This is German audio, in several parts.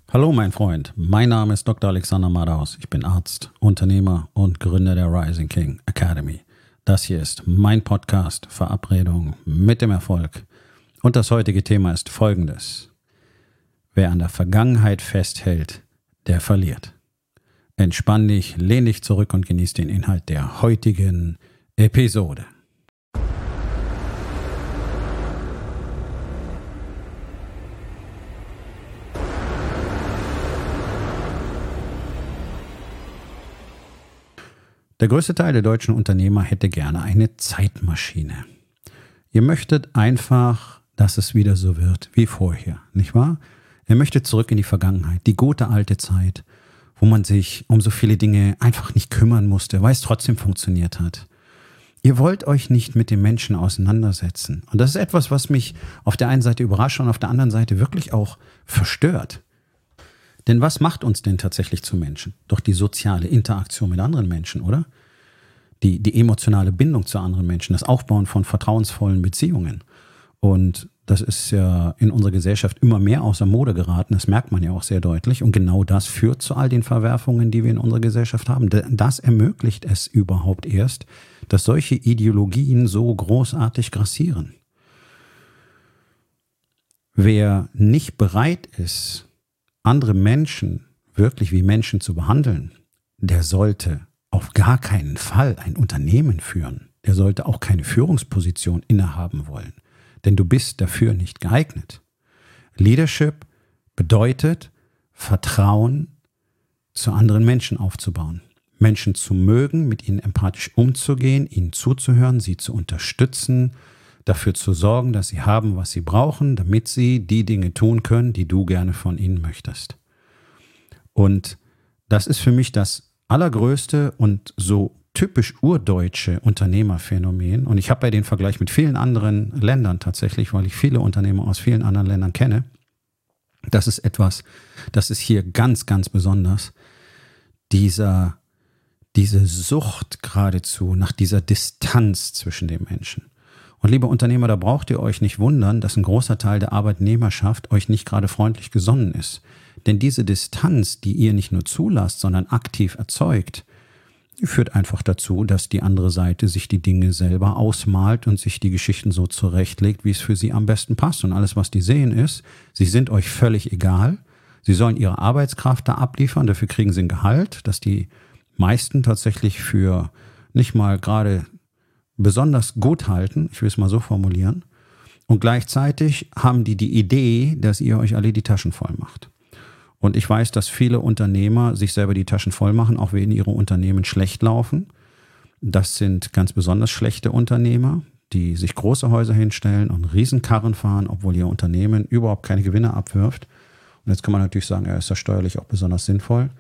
Hallo mein Freund, mein Name ist Dr. Alexander Madaus. Ich bin Arzt, Unternehmer und Gründer der Rising King Academy. Das hier ist mein Podcast Verabredung mit dem Erfolg. Und das heutige Thema ist folgendes. Wer an der Vergangenheit festhält, der verliert. Entspann dich, lehn dich zurück und genieß den Inhalt der heutigen Episode. Der größte Teil der deutschen Unternehmer hätte gerne eine Zeitmaschine. Ihr möchtet einfach, dass es wieder so wird wie vorher, nicht wahr? Ihr möchtet zurück in die Vergangenheit, die gute alte Zeit, wo man sich um so viele Dinge einfach nicht kümmern musste, weil es trotzdem funktioniert hat. Ihr wollt euch nicht mit den Menschen auseinandersetzen. Und das ist etwas, was mich auf der einen Seite überrascht und auf der anderen Seite wirklich auch verstört. Denn was macht uns denn tatsächlich zu Menschen? Doch die soziale Interaktion mit anderen Menschen, oder? Die emotionale Bindung zu anderen Menschen, das Aufbauen von vertrauensvollen Beziehungen. Und das ist ja in unserer Gesellschaft immer mehr außer Mode geraten, das merkt man ja auch sehr deutlich. Und genau das führt zu all den Verwerfungen, die wir in unserer Gesellschaft haben. Das ermöglicht es überhaupt erst, dass solche Ideologien so großartig grassieren. Wer nicht bereit ist, andere Menschen wirklich wie Menschen zu behandeln, der sollte auf gar keinen Fall ein Unternehmen führen. Der sollte auch keine Führungsposition innehaben wollen, denn du bist dafür nicht geeignet. Leadership bedeutet, Vertrauen zu anderen Menschen aufzubauen, Menschen zu mögen, mit ihnen empathisch umzugehen, ihnen zuzuhören, sie zu unterstützen, dafür zu sorgen, dass sie haben, was sie brauchen, damit sie die Dinge tun können, die du gerne von ihnen möchtest. Und das ist für mich das allergrößte und so typisch urdeutsche Unternehmerphänomen. Und ich habe bei den Vergleich mit vielen anderen Ländern tatsächlich, weil ich viele Unternehmer aus vielen anderen Ländern kenne. Das ist etwas, das ist hier ganz, ganz besonders. Diese Sucht geradezu nach dieser Distanz zwischen den Menschen. Und liebe Unternehmer, da braucht ihr euch nicht wundern, dass ein großer Teil der Arbeitnehmerschaft euch nicht gerade freundlich gesonnen ist. Denn diese Distanz, die ihr nicht nur zulasst, sondern aktiv erzeugt, die führt einfach dazu, dass die andere Seite sich die Dinge selber ausmalt und sich die Geschichten so zurechtlegt, wie es für sie am besten passt. Und alles, was die sehen, ist, sie sind euch völlig egal. Sie sollen ihre Arbeitskraft da abliefern, dafür kriegen sie ein Gehalt, das die meisten tatsächlich für nicht mal gerade besonders gut halten, ich will es mal so formulieren, und gleichzeitig haben die Idee, dass ihr euch alle die Taschen voll macht. Und ich weiß, dass viele Unternehmer sich selber die Taschen voll machen, auch wenn ihre Unternehmen schlecht laufen. Das sind ganz besonders schlechte Unternehmer, die sich große Häuser hinstellen und Riesenkarren fahren, obwohl ihr Unternehmen überhaupt keine Gewinne abwirft. Und jetzt kann man natürlich sagen, ist das steuerlich auch besonders sinnvoll.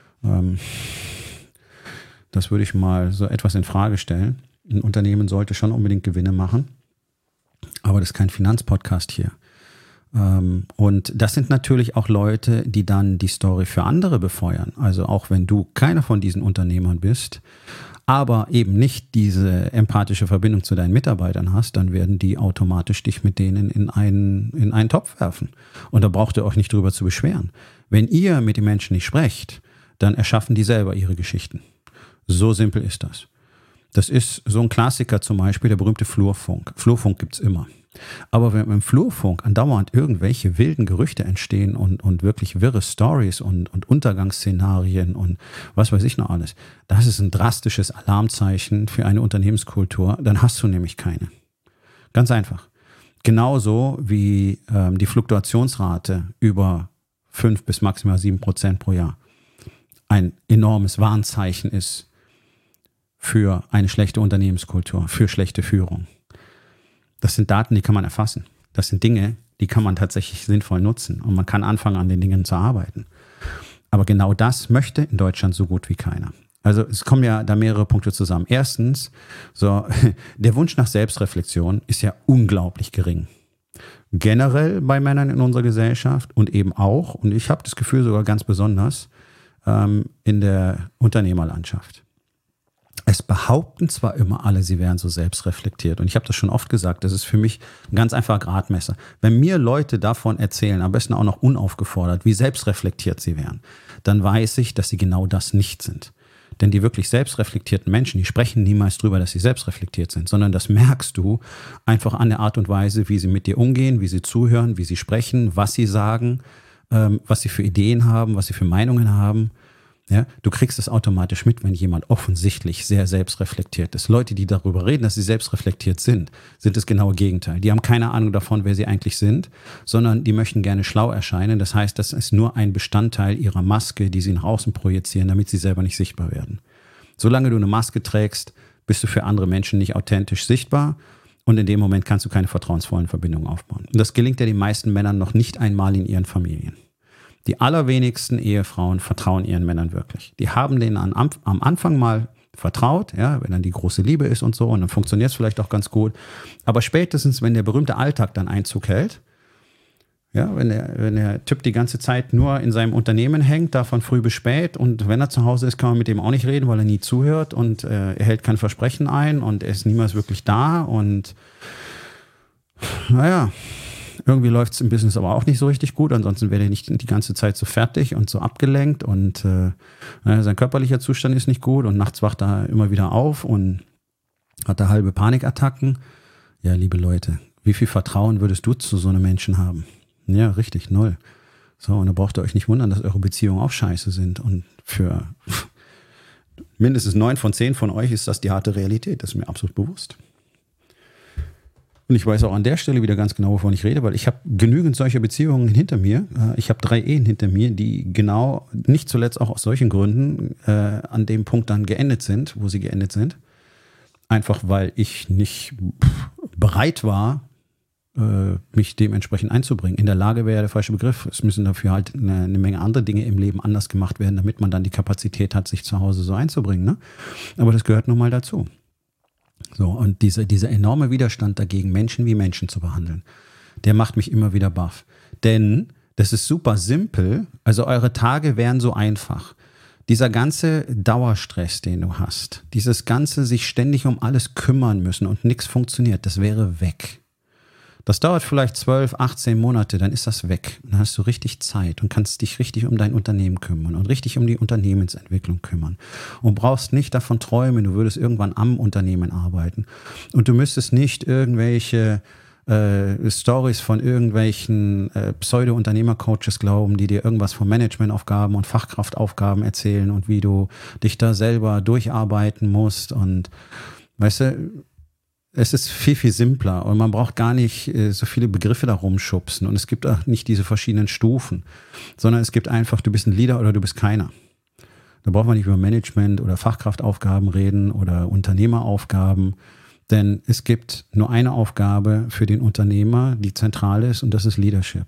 Das würde ich mal so etwas in Frage stellen. Ein Unternehmen sollte schon unbedingt Gewinne machen, aber das ist kein Finanzpodcast hier. Und das sind natürlich auch Leute, die dann die Story für andere befeuern. Also auch wenn du keiner von diesen Unternehmern bist, aber eben nicht diese empathische Verbindung zu deinen Mitarbeitern hast, dann werden die automatisch dich mit denen in einen Topf werfen. Und da braucht ihr euch nicht drüber zu beschweren. Wenn ihr mit den Menschen nicht sprecht, dann erschaffen die selber ihre Geschichten. So simpel ist das. Das ist so ein Klassiker zum Beispiel, der berühmte Flurfunk. Flurfunk gibt's immer. Aber wenn im Flurfunk andauernd irgendwelche wilden Gerüchte entstehen und wirklich wirre Stories und Untergangsszenarien und was weiß ich noch alles, das ist ein drastisches Alarmzeichen für eine Unternehmenskultur, dann hast du nämlich keine. Ganz einfach. Genauso wie die Fluktuationsrate über 5 bis maximal 7% pro Jahr ein enormes Warnzeichen ist für eine schlechte Unternehmenskultur, für schlechte Führung. Das sind Daten, die kann man erfassen. Das sind Dinge, die kann man tatsächlich sinnvoll nutzen. Und man kann anfangen, an den Dingen zu arbeiten. Aber genau das möchte in Deutschland so gut wie keiner. Also es kommen ja da mehrere Punkte zusammen. Erstens, der Wunsch nach Selbstreflexion ist ja unglaublich gering. Generell bei Männern in unserer Gesellschaft und eben auch, und ich habe das Gefühl sogar ganz besonders, in der Unternehmerlandschaft. Es behaupten zwar immer alle, sie wären so selbstreflektiert. Und ich habe das schon oft gesagt, das ist für mich ein ganz einfacher Gradmesser. Wenn mir Leute davon erzählen, am besten auch noch unaufgefordert, wie selbstreflektiert sie wären, dann weiß ich, dass sie genau das nicht sind. Denn die wirklich selbstreflektierten Menschen, die sprechen niemals drüber, dass sie selbstreflektiert sind, sondern das merkst du einfach an der Art und Weise, wie sie mit dir umgehen, wie sie zuhören, wie sie sprechen, was sie sagen, was sie für Ideen haben, was sie für Meinungen haben. Ja, du kriegst es automatisch mit, wenn jemand offensichtlich sehr selbstreflektiert ist. Leute, die darüber reden, dass sie selbstreflektiert sind das genaue Gegenteil. Die haben keine Ahnung davon, wer sie eigentlich sind, sondern die möchten gerne schlau erscheinen. Das heißt, das ist nur ein Bestandteil ihrer Maske, die sie nach außen projizieren, damit sie selber nicht sichtbar werden. Solange du eine Maske trägst, bist du für andere Menschen nicht authentisch sichtbar und in dem Moment kannst du keine vertrauensvollen Verbindungen aufbauen. Und das gelingt ja den meisten Männern noch nicht einmal in ihren Familien. Die allerwenigsten Ehefrauen vertrauen ihren Männern wirklich. Die haben denen am Anfang mal vertraut, ja, wenn dann die große Liebe ist und so, und dann funktioniert es vielleicht auch ganz gut. Aber spätestens, wenn der berühmte Alltag dann Einzug hält, ja, wenn der Typ die ganze Zeit nur in seinem Unternehmen hängt, da von früh bis spät, und wenn er zu Hause ist, kann man mit dem auch nicht reden, weil er nie zuhört und er hält kein Versprechen ein und er ist niemals wirklich da und naja, irgendwie läuft es im Business aber auch nicht so richtig gut, ansonsten wäre er nicht die ganze Zeit so fertig und so abgelenkt und sein körperlicher Zustand ist nicht gut und nachts wacht er immer wieder auf und hat da halbe Panikattacken. Ja, liebe Leute, wie viel Vertrauen würdest du zu so einem Menschen haben? Ja, richtig, 0. So, und da braucht ihr euch nicht wundern, dass eure Beziehungen auch scheiße sind, und für mindestens 9 von 10 von euch ist das die harte Realität, das ist mir absolut bewusst. Und ich weiß auch an der Stelle wieder ganz genau, wovon ich rede, weil ich habe genügend solcher Beziehungen hinter mir. Ich habe 3 Ehen hinter mir, die genau, nicht zuletzt auch aus solchen Gründen, an dem Punkt dann geendet sind, wo sie geendet sind. Einfach weil ich nicht bereit war, mich dementsprechend einzubringen. In der Lage wäre der falsche Begriff. Es müssen dafür halt eine Menge andere Dinge im Leben anders gemacht werden, damit man dann die Kapazität hat, sich zu Hause so einzubringen. Ne? Aber das gehört nun mal dazu. So, und dieser enorme Widerstand dagegen, Menschen wie Menschen zu behandeln, der macht mich immer wieder baff. Denn das ist super simpel, also eure Tage wären so einfach. Dieser ganze Dauerstress, den du hast, dieses ganze sich ständig um alles kümmern müssen und nichts funktioniert, das wäre weg. Das dauert vielleicht 12, 18 Monate, dann ist das weg. Dann hast du richtig Zeit und kannst dich richtig um dein Unternehmen kümmern und richtig um die Unternehmensentwicklung kümmern. Und brauchst nicht davon träumen, du würdest irgendwann am Unternehmen arbeiten. Und du müsstest nicht irgendwelche Stories von irgendwelchen Pseudo-Unternehmercoaches glauben, die dir irgendwas von Managementaufgaben und Fachkraftaufgaben erzählen und wie du dich da selber durcharbeiten musst. Und weißt du, es ist viel, viel simpler und man braucht gar nicht so viele Begriffe da rumschubsen und es gibt auch nicht diese verschiedenen Stufen, sondern es gibt einfach, du bist ein Leader oder du bist keiner. Da braucht man nicht über Management oder Fachkraftaufgaben reden oder Unternehmeraufgaben, denn es gibt nur eine Aufgabe für den Unternehmer, die zentral ist, und das ist Leadership.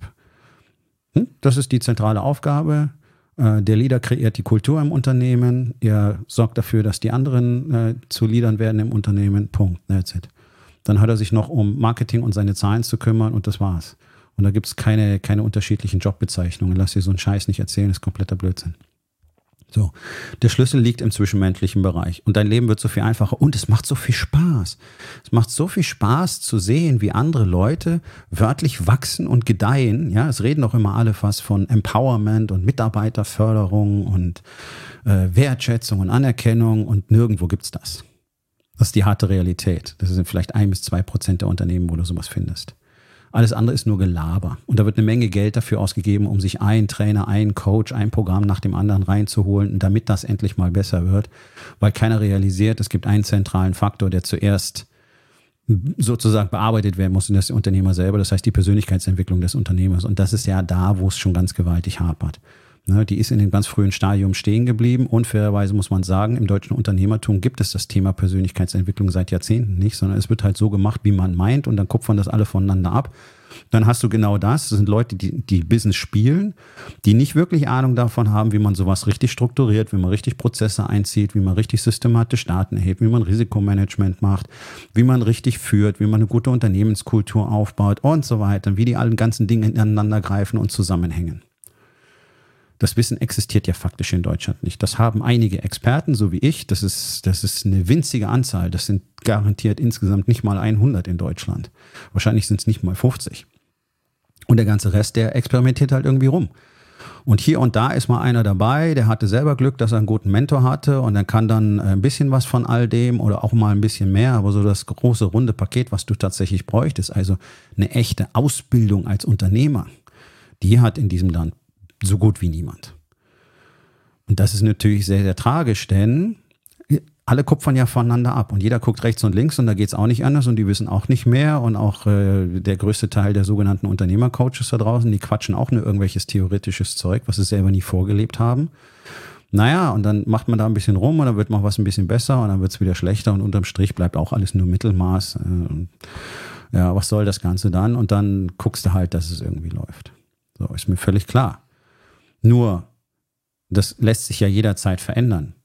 Das ist die zentrale Aufgabe. Der Leader kreiert die Kultur im Unternehmen, er sorgt dafür, dass die anderen zu Leadern werden im Unternehmen, Punkt, that's it. Dann hat er sich noch um Marketing und seine Zahlen zu kümmern und das war's. Und da gibt es keine unterschiedlichen Jobbezeichnungen. Lass dir so einen Scheiß nicht erzählen, das ist kompletter Blödsinn. So, der Schlüssel liegt im zwischenmenschlichen Bereich und dein Leben wird so viel einfacher und es macht so viel Spaß. Es macht so viel Spaß zu sehen, wie andere Leute wörtlich wachsen und gedeihen. Ja, es reden doch immer alle was von Empowerment und Mitarbeiterförderung und Wertschätzung und Anerkennung und nirgendwo gibt's das. Das ist die harte Realität. Das sind vielleicht 1-2% der Unternehmen, wo du sowas findest. Alles andere ist nur Gelaber. Und da wird eine Menge Geld dafür ausgegeben, um sich einen Trainer, einen Coach, ein Programm nach dem anderen reinzuholen, damit das endlich mal besser wird. Weil keiner realisiert, es gibt einen zentralen Faktor, der zuerst sozusagen bearbeitet werden muss, und das ist der Unternehmer selber. Das heißt die Persönlichkeitsentwicklung des Unternehmers. Und das ist ja da, wo es schon ganz gewaltig hapert. Die ist in dem ganz frühen Stadium stehen geblieben. Unfairerweise muss man sagen, im deutschen Unternehmertum gibt es das Thema Persönlichkeitsentwicklung seit Jahrzehnten nicht, sondern es wird halt so gemacht, wie man meint, und dann kupfern das alle voneinander ab. Dann hast du genau das. Das sind Leute, die Business spielen, die nicht wirklich Ahnung davon haben, wie man sowas richtig strukturiert, wie man richtig Prozesse einzieht, wie man richtig systematisch Daten erhebt, wie man Risikomanagement macht, wie man richtig führt, wie man eine gute Unternehmenskultur aufbaut und so weiter, wie die allen ganzen Dinge ineinander greifen und zusammenhängen. Das Wissen existiert ja faktisch in Deutschland nicht. Das haben einige Experten, so wie ich. Das ist eine winzige Anzahl. Das sind garantiert insgesamt nicht mal 100 in Deutschland. Wahrscheinlich sind es nicht mal 50. Und der ganze Rest, der experimentiert halt irgendwie rum. Und hier und da ist mal einer dabei, der hatte selber Glück, dass er einen guten Mentor hatte und er kann dann ein bisschen was von all dem oder auch mal ein bisschen mehr, aber so das große runde Paket, was du tatsächlich bräuchtest, also eine echte Ausbildung als Unternehmer, die hat in diesem Land so gut wie niemand. Und das ist natürlich sehr, sehr tragisch, denn alle kupfern ja voneinander ab und jeder guckt rechts und links und da geht es auch nicht anders und die wissen auch nicht mehr und auch der größte Teil der sogenannten Unternehmercoaches da draußen, die quatschen auch nur irgendwelches theoretisches Zeug, was sie selber nie vorgelebt haben. Naja, und dann macht man da ein bisschen rum und dann wird mal was ein bisschen besser und dann wird es wieder schlechter und unterm Strich bleibt auch alles nur Mittelmaß. Ja, was soll das Ganze dann? Und dann guckst du halt, dass es irgendwie läuft. So, ist mir völlig klar. Nur, das lässt sich ja jederzeit verändern.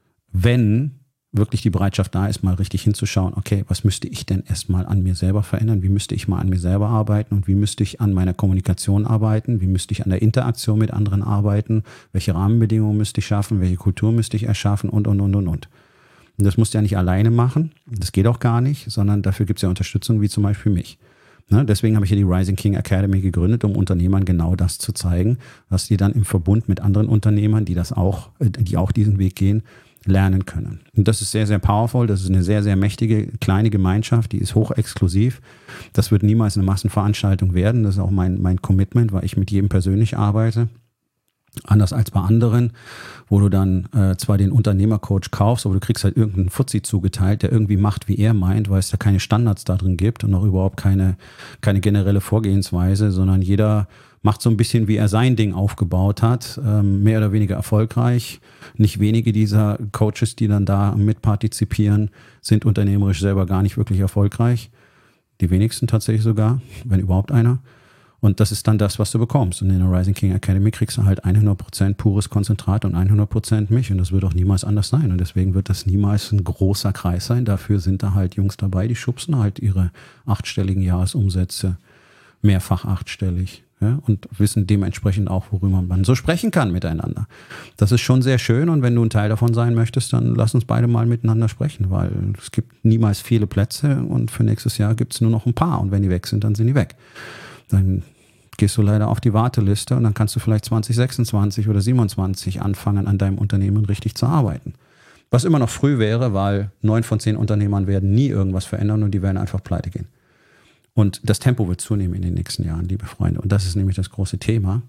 Wenn wirklich die Bereitschaft da ist, mal richtig hinzuschauen, okay, was müsste ich denn erstmal an mir selber verändern? Wie müsste ich mal an mir selber arbeiten? Und wie müsste ich an meiner Kommunikation arbeiten? Wie müsste ich an der Interaktion mit anderen arbeiten? Welche Rahmenbedingungen müsste ich schaffen? Welche Kultur müsste ich erschaffen? Und. Und das musst du ja nicht alleine machen. Das geht auch gar nicht, sondern dafür gibt es ja Unterstützung, wie zum Beispiel mich. Ne? Deswegen habe ich ja die Rising King Academy gegründet, um Unternehmern genau das zu zeigen, dass die dann im Verbund mit anderen Unternehmern, die auch diesen Weg gehen, lernen können. Und das ist sehr, sehr powerful. Das ist eine sehr, sehr mächtige, kleine Gemeinschaft, die ist hochexklusiv. Das wird niemals eine Massenveranstaltung werden. Das ist auch mein Commitment, weil ich mit jedem persönlich arbeite. Anders als bei anderen, wo du dann zwar den Unternehmercoach kaufst, aber du kriegst halt irgendeinen Fuzzi zugeteilt, der irgendwie macht, wie er meint, weil es da keine Standards da drin gibt und auch überhaupt keine generelle Vorgehensweise, sondern jeder macht so ein bisschen, wie er sein Ding aufgebaut hat, mehr oder weniger erfolgreich. Nicht wenige dieser Coaches, die dann da mitpartizipieren, sind unternehmerisch selber gar nicht wirklich erfolgreich. Die wenigsten tatsächlich sogar, wenn überhaupt einer. Und das ist dann das, was du bekommst. Und in der Rising King Academy kriegst du halt 100% pures Konzentrat und 100% mich. Und das wird auch niemals anders sein. Und deswegen wird das niemals ein großer Kreis sein. Dafür sind da halt Jungs dabei, die schubsen halt ihre 8-stelligen Jahresumsätze mehrfach 8-stellig. Ja, und wissen dementsprechend auch, worüber man so sprechen kann miteinander. Das ist schon sehr schön und wenn du ein Teil davon sein möchtest, dann lass uns beide mal miteinander sprechen, weil es gibt niemals viele Plätze und für nächstes Jahr gibt es nur noch ein paar und wenn die weg sind, dann sind die weg. Dann gehst du leider auf die Warteliste und dann kannst du vielleicht 2026 oder 27 anfangen, an deinem Unternehmen richtig zu arbeiten. Was immer noch früh wäre, weil 9 von 10 Unternehmern werden nie irgendwas verändern und die werden einfach pleite gehen. Und das Tempo wird zunehmen in den nächsten Jahren, liebe Freunde. Und das ist nämlich das große Thema,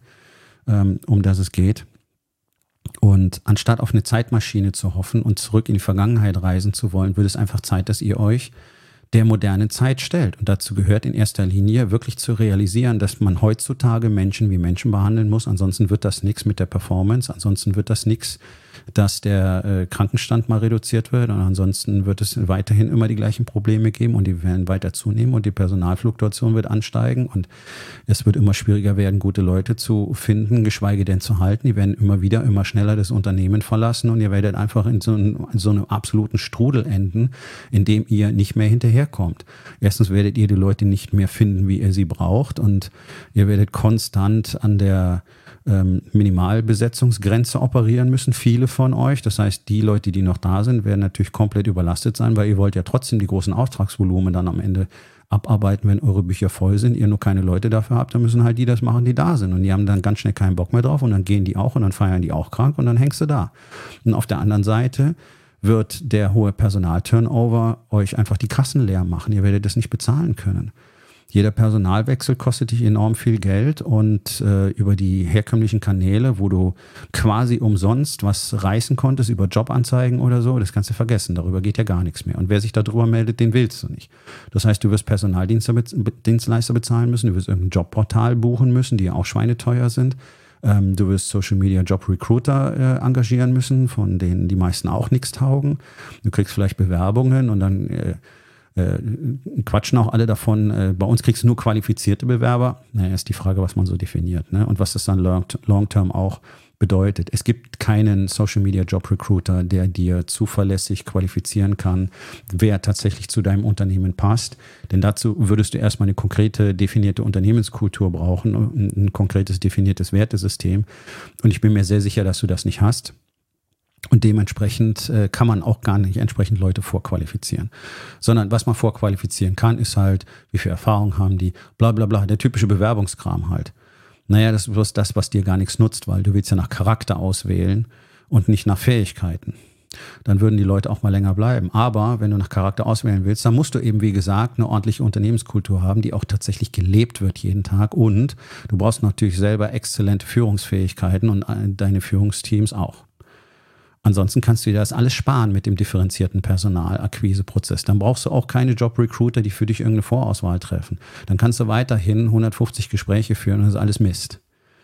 um das es geht. Und anstatt auf eine Zeitmaschine zu hoffen und zurück in die Vergangenheit reisen zu wollen, wird es einfach Zeit, dass ihr euch der modernen Zeit stellt. Und dazu gehört in erster Linie wirklich zu realisieren, dass man heutzutage Menschen wie Menschen behandeln muss. Ansonsten wird das nichts mit der Performance. Ansonsten wird das nichts, dass der Krankenstand mal reduziert wird. Und ansonsten wird es weiterhin immer die gleichen Probleme geben und die werden weiter zunehmen und die Personalfluktuation wird ansteigen und es wird immer schwieriger werden, gute Leute zu finden, geschweige denn zu halten. Die werden immer schneller das Unternehmen verlassen und ihr werdet einfach in so einem absoluten Strudel enden, in dem ihr nicht mehr hinterherkommt. Erstens werdet ihr die Leute nicht mehr finden, wie ihr sie braucht und ihr werdet konstant an der Minimalbesetzungsgrenze operieren müssen, viele von euch. Das heißt, die Leute, die noch da sind, werden natürlich komplett überlastet sein, weil ihr wollt ja trotzdem die großen Auftragsvolumen dann am Ende abarbeiten, wenn eure Bücher voll sind, ihr nur keine Leute dafür habt, dann müssen halt die das machen, die da sind. Und die haben dann ganz schnell keinen Bock mehr drauf und dann gehen die auch und dann feiern die auch krank und dann hängst du da. Und auf der anderen Seite wird der hohe Personalturnover euch einfach die Kassen leer machen. Ihr werdet das nicht bezahlen können. Jeder Personalwechsel kostet dich enorm viel Geld und über die herkömmlichen Kanäle, wo du quasi umsonst was reißen konntest, über Jobanzeigen oder so, das kannst du vergessen. Darüber geht ja gar nichts mehr. Und wer sich darüber meldet, den willst du nicht. Das heißt, du wirst Personaldienstleister bezahlen müssen, du wirst irgendein Jobportal buchen müssen, die ja auch schweineteuer sind. Du wirst Social Media Job Recruiter engagieren müssen, von denen die meisten auch nichts taugen. Du kriegst vielleicht Bewerbungen und dann quatschen auch alle davon, bei uns kriegst du nur qualifizierte Bewerber. Naja, ist die Frage, was man so definiert, ne? Und was das dann long-term auch bedeutet. Es gibt keinen Social Media Job Recruiter, der dir zuverlässig qualifizieren kann, wer tatsächlich zu deinem Unternehmen passt. Denn dazu würdest du erstmal eine konkrete, definierte Unternehmenskultur brauchen, ein konkretes, definiertes Wertesystem. Und ich bin mir sehr sicher, dass du das nicht hast. Und dementsprechend kann man auch gar nicht entsprechend Leute vorqualifizieren. Sondern was man vorqualifizieren kann, ist halt, wie viel Erfahrung haben die, bla bla bla, der typische Bewerbungskram halt. Naja, das ist bloß das, was dir gar nichts nutzt, weil du willst ja nach Charakter auswählen und nicht nach Fähigkeiten. Dann würden die Leute auch mal länger bleiben. Aber wenn du nach Charakter auswählen willst, dann musst du eben, wie gesagt, eine ordentliche Unternehmenskultur haben, die auch tatsächlich gelebt wird jeden Tag. Und du brauchst natürlich selber exzellente Führungsfähigkeiten und deine Führungsteams auch. Ansonsten kannst du dir das alles sparen mit dem differenzierten Personalakquiseprozess. Dann brauchst du auch keine Jobrecruiter, die für dich irgendeine Vorauswahl treffen. Dann kannst du weiterhin 150 Gespräche führen und das ist alles Mist.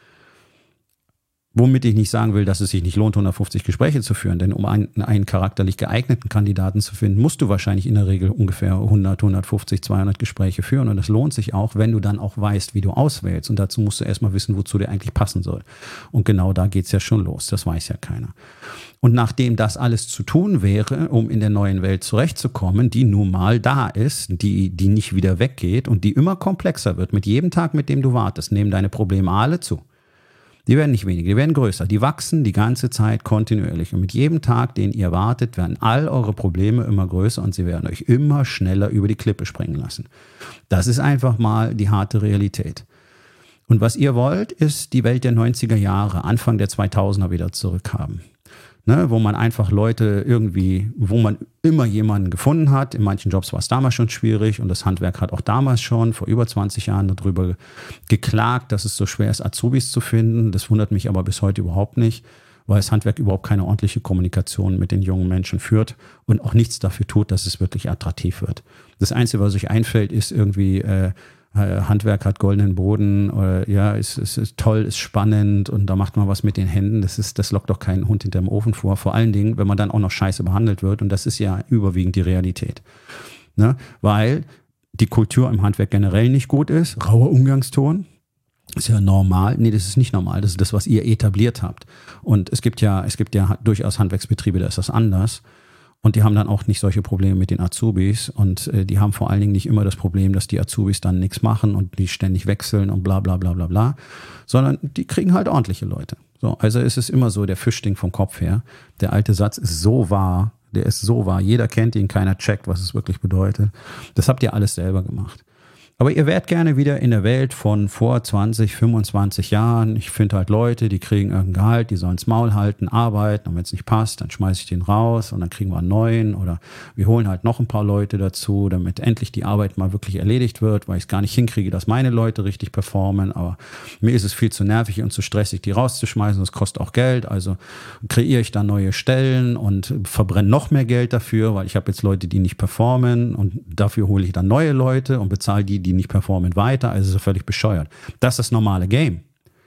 Womit ich nicht sagen will, dass es sich nicht lohnt, 150 Gespräche zu führen. Denn um einen charakterlich geeigneten Kandidaten zu finden, musst du wahrscheinlich in der Regel ungefähr 100, 150, 200 Gespräche führen. Und das lohnt sich auch, wenn du dann auch weißt, wie du auswählst. Und dazu musst du erstmal wissen, wozu der eigentlich passen soll. Und genau da geht's ja schon los. Das weiß ja keiner. Und nachdem das alles zu tun wäre, um in der neuen Welt zurechtzukommen, die nun mal da ist, die nicht wieder weggeht und die immer komplexer wird, mit jedem Tag, mit dem du wartest, nehmen deine Probleme alle zu. Die werden nicht weniger, die werden größer. Die wachsen die ganze Zeit kontinuierlich. Und mit jedem Tag, den ihr wartet, werden all eure Probleme immer größer und sie werden euch immer schneller über die Klippe springen lassen. Das ist einfach mal die harte Realität. Und was ihr wollt, ist die Welt der 90er Jahre, Anfang der 2000er wieder zurückhaben. Ne, wo man einfach Leute irgendwie, wo man immer jemanden gefunden hat. In manchen Jobs war es damals schon schwierig und das Handwerk hat auch damals schon vor über 20 Jahren darüber geklagt, dass es so schwer ist, Azubis zu finden. Das wundert mich aber bis heute überhaupt nicht, weil das Handwerk überhaupt keine ordentliche Kommunikation mit den jungen Menschen führt und auch nichts dafür tut, dass es wirklich attraktiv wird. Das Einzige, was euch einfällt, ist irgendwie Handwerk hat goldenen Boden, oder ja, ist toll, ist spannend und da macht man was mit den Händen. Das lockt doch keinen Hund hinterm Ofen vor. Vor allen Dingen, wenn man dann auch noch scheiße behandelt wird und das ist ja überwiegend die Realität. Ne? Weil die Kultur im Handwerk generell nicht gut ist. Rauer Umgangston. Ist ja normal. Nee, das ist nicht normal. Das ist das, was ihr etabliert habt. Und es gibt ja durchaus Handwerksbetriebe, da ist das anders. Und die haben dann auch nicht solche Probleme mit den Azubis und die haben vor allen Dingen nicht immer das Problem, dass die Azubis dann nichts machen und die ständig wechseln und bla bla bla bla bla, sondern die kriegen halt ordentliche Leute. So, also ist es immer so, der Fisch stinkt vom Kopf her. Der alte Satz ist so wahr, der ist so wahr. Jeder kennt ihn, keiner checkt, was es wirklich bedeutet. Das habt ihr alles selber gemacht. Aber ihr wärt gerne wieder in der Welt von vor 20, 25 Jahren. Ich finde halt Leute, die kriegen irgendein Gehalt, die sollen's Maul halten, arbeiten und wenn es nicht passt, dann schmeiße ich den raus und dann kriegen wir einen neuen oder wir holen halt noch ein paar Leute dazu, damit endlich die Arbeit mal wirklich erledigt wird, weil ich es gar nicht hinkriege, dass meine Leute richtig performen, aber mir ist es viel zu nervig und zu stressig, die rauszuschmeißen, das kostet auch Geld, also kreiere ich da neue Stellen und verbrenne noch mehr Geld dafür, weil ich habe jetzt Leute, die nicht performen und dafür hole ich dann neue Leute und bezahle die nicht performen, weiter, also so völlig bescheuert. Das ist das normale Game.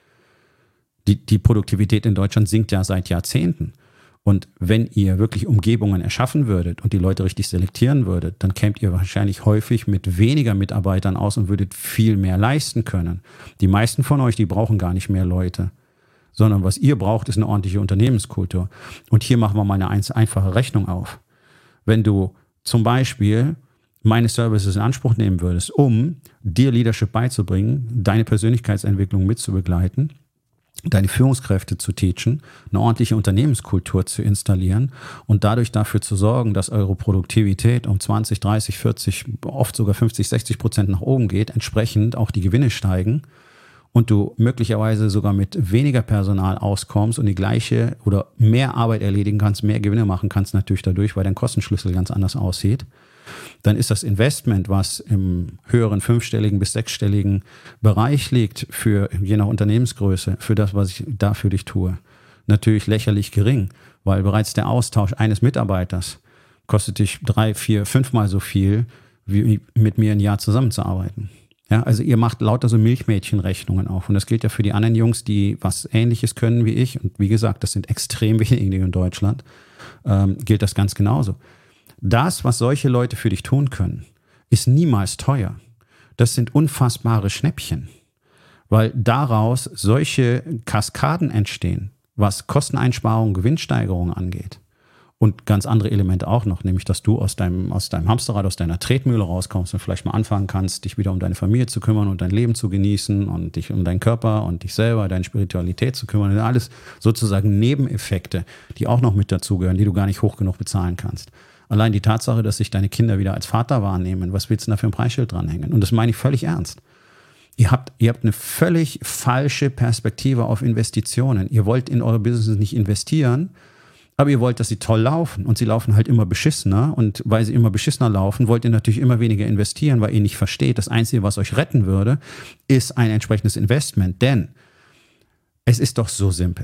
Die Produktivität in Deutschland sinkt ja seit Jahrzehnten. Und wenn ihr wirklich Umgebungen erschaffen würdet und die Leute richtig selektieren würdet, dann kämt ihr wahrscheinlich häufig mit weniger Mitarbeitern aus und würdet viel mehr leisten können. Die meisten von euch, die brauchen gar nicht mehr Leute, sondern was ihr braucht, ist eine ordentliche Unternehmenskultur. Und hier machen wir mal eine einfache Rechnung auf. Wenn du zum Beispiel meine Services in Anspruch nehmen würdest, um dir Leadership beizubringen, deine Persönlichkeitsentwicklung mitzubegleiten, deine Führungskräfte zu teachen, eine ordentliche Unternehmenskultur zu installieren und dadurch dafür zu sorgen, dass eure Produktivität um 20, 30, 40, oft sogar 50, 60% nach oben geht, entsprechend auch die Gewinne steigen und du möglicherweise sogar mit weniger Personal auskommst und die gleiche oder mehr Arbeit erledigen kannst, mehr Gewinne machen kannst natürlich dadurch, weil dein Kostenschlüssel ganz anders aussieht, dann ist das Investment, was im höheren 5-stelligen bis 6-stelligen Bereich liegt, für je nach Unternehmensgröße, für das, was ich da für dich tue, natürlich lächerlich gering, weil bereits der Austausch eines Mitarbeiters kostet dich 3, 4, 5-mal so viel, wie mit mir ein Jahr zusammenzuarbeiten. Ja, also ihr macht lauter so Milchmädchenrechnungen auf und das gilt ja für die anderen Jungs, die was Ähnliches können wie ich und wie gesagt, das sind extrem wenige in Deutschland, gilt das ganz genauso. Das, was solche Leute für dich tun können, ist niemals teuer. Das sind unfassbare Schnäppchen, weil daraus solche Kaskaden entstehen, was Kosteneinsparungen, Gewinnsteigerung angeht. Und ganz andere Elemente auch noch, nämlich, dass du aus deinem Hamsterrad, aus deiner Tretmühle rauskommst und vielleicht mal anfangen kannst, dich wieder um deine Familie zu kümmern und dein Leben zu genießen und dich um deinen Körper und dich selber, deine Spiritualität zu kümmern. Das sind alles sozusagen Nebeneffekte, die auch noch mit dazugehören, die du gar nicht hoch genug bezahlen kannst. Allein die Tatsache, dass sich deine Kinder wieder als Vater wahrnehmen, was willst du da für ein Preisschild dranhängen? Und das meine ich völlig ernst. Ihr habt eine völlig falsche Perspektive auf Investitionen. Ihr wollt in eure Business nicht investieren, aber ihr wollt, dass sie toll laufen und sie laufen halt immer beschissener und weil sie immer beschissener laufen, wollt ihr natürlich immer weniger investieren, weil ihr nicht versteht, das Einzige, was euch retten würde, ist ein entsprechendes Investment, denn es ist doch so simpel.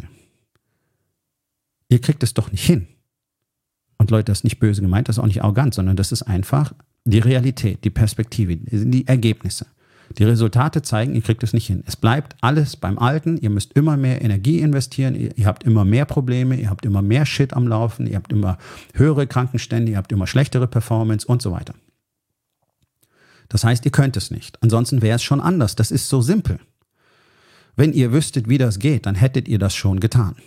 Ihr kriegt es doch nicht hin. Und Leute, das ist nicht böse gemeint, das ist auch nicht arrogant, sondern das ist einfach die Realität, die Perspektive, die Ergebnisse. Die Resultate zeigen, ihr kriegt es nicht hin. Es bleibt alles beim Alten. Ihr müsst immer mehr Energie investieren. Ihr habt immer mehr Probleme. Ihr habt immer mehr Shit am Laufen. Ihr habt immer höhere Krankenstände. Ihr habt immer schlechtere Performance und so weiter. Das heißt, ihr könnt es nicht. Ansonsten wäre es schon anders. Das ist so simpel. Wenn ihr wüsstet, wie das geht, dann hättet ihr das schon getan.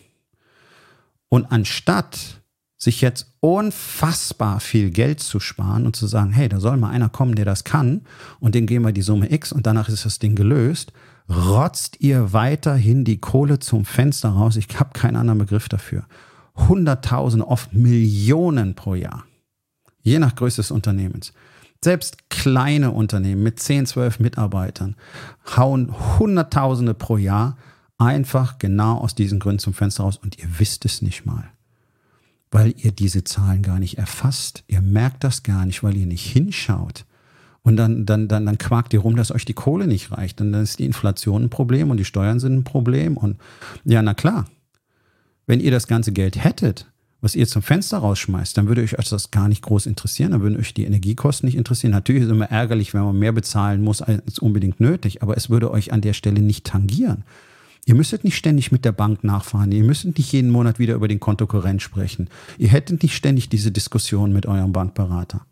Und anstatt sich jetzt unfassbar viel Geld zu sparen und zu sagen, hey, da soll mal einer kommen, der das kann und dem geben wir die Summe X und danach ist das Ding gelöst, rotzt ihr weiterhin die Kohle zum Fenster raus. Ich habe keinen anderen Begriff dafür. Hunderttausende, oft Millionen pro Jahr. Je nach Größe des Unternehmens. Selbst kleine Unternehmen mit 10, 12 Mitarbeitern hauen Hunderttausende pro Jahr einfach genau aus diesen Gründen zum Fenster raus und ihr wisst es nicht mal. Weil ihr diese Zahlen gar nicht erfasst. Ihr merkt das gar nicht, weil ihr nicht hinschaut. Und dann quakt ihr rum, dass euch die Kohle nicht reicht. Und dann ist die Inflation ein Problem und die Steuern sind ein Problem. Und ja, na klar, wenn ihr das ganze Geld hättet, was ihr zum Fenster rausschmeißt, dann würde euch das gar nicht groß interessieren. Dann würden euch die Energiekosten nicht interessieren. Natürlich ist es immer ärgerlich, wenn man mehr bezahlen muss, als unbedingt nötig. Aber es würde euch an der Stelle nicht tangieren. Ihr müsstet nicht ständig mit der Bank nachfahren. Ihr müsstet nicht jeden Monat wieder über den Kontokorrent sprechen. Ihr hättet nicht ständig diese Diskussion mit eurem Bankberater.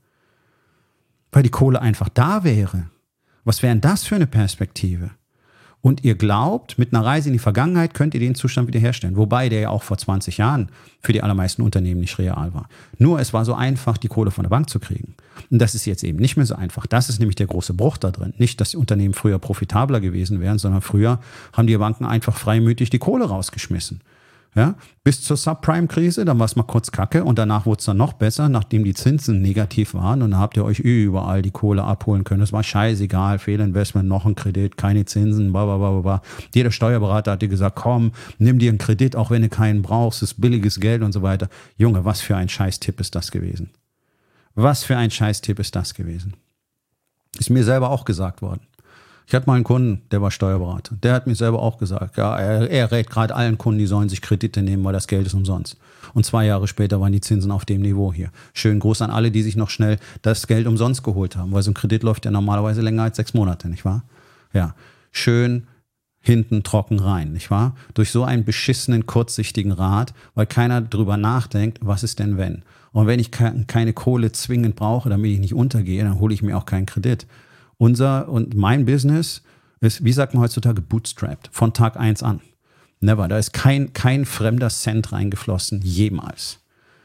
Weil die Kohle einfach da wäre. Was wäre denn das für eine Perspektive? Und ihr glaubt, mit einer Reise in die Vergangenheit könnt ihr den Zustand wiederherstellen. Wobei der ja auch vor 20 Jahren für die allermeisten Unternehmen nicht real war. Nur es war so einfach, die Kohle von der Bank zu kriegen. Und das ist jetzt eben nicht mehr so einfach. Das ist nämlich der große Bruch da drin. Nicht, dass die Unternehmen früher profitabler gewesen wären, sondern früher haben die Banken einfach freimütig die Kohle rausgeschmissen. Ja, bis zur Subprime-Krise, dann war es mal kurz kacke und danach wurde es dann noch besser, nachdem die Zinsen negativ waren und dann habt ihr euch überall die Kohle abholen können. Es war scheißegal, Fehlinvestment, noch ein Kredit, keine Zinsen, blablabla. Jeder Steuerberater hat dir gesagt, komm, nimm dir einen Kredit, auch wenn du keinen brauchst, das ist billiges Geld und so weiter. Junge, was für ein Scheißtipp ist das gewesen? Was für ein Scheißtipp ist das gewesen? Ist mir selber auch gesagt worden. Ich hatte mal einen Kunden, der war Steuerberater. Der hat mir selber auch gesagt, ja, er rät gerade allen Kunden, die sollen sich Kredite nehmen, weil das Geld ist umsonst. Und 2 Jahre später waren die Zinsen auf dem Niveau hier. Schönen Gruß an alle, die sich noch schnell das Geld umsonst geholt haben, weil so ein Kredit läuft ja normalerweise länger als 6 Monate, nicht wahr? Ja, schön hinten trocken rein, nicht wahr? Durch so einen beschissenen, kurzsichtigen Rat, weil keiner drüber nachdenkt, was ist denn wenn? Und wenn ich keine Kohle zwingend brauche, damit ich nicht untergehe, dann hole ich mir auch keinen Kredit. Unser und mein Business ist, wie sagt man heutzutage, bootstrapped, von Tag 1 an. Never, da ist kein fremder Cent reingeflossen, jemals.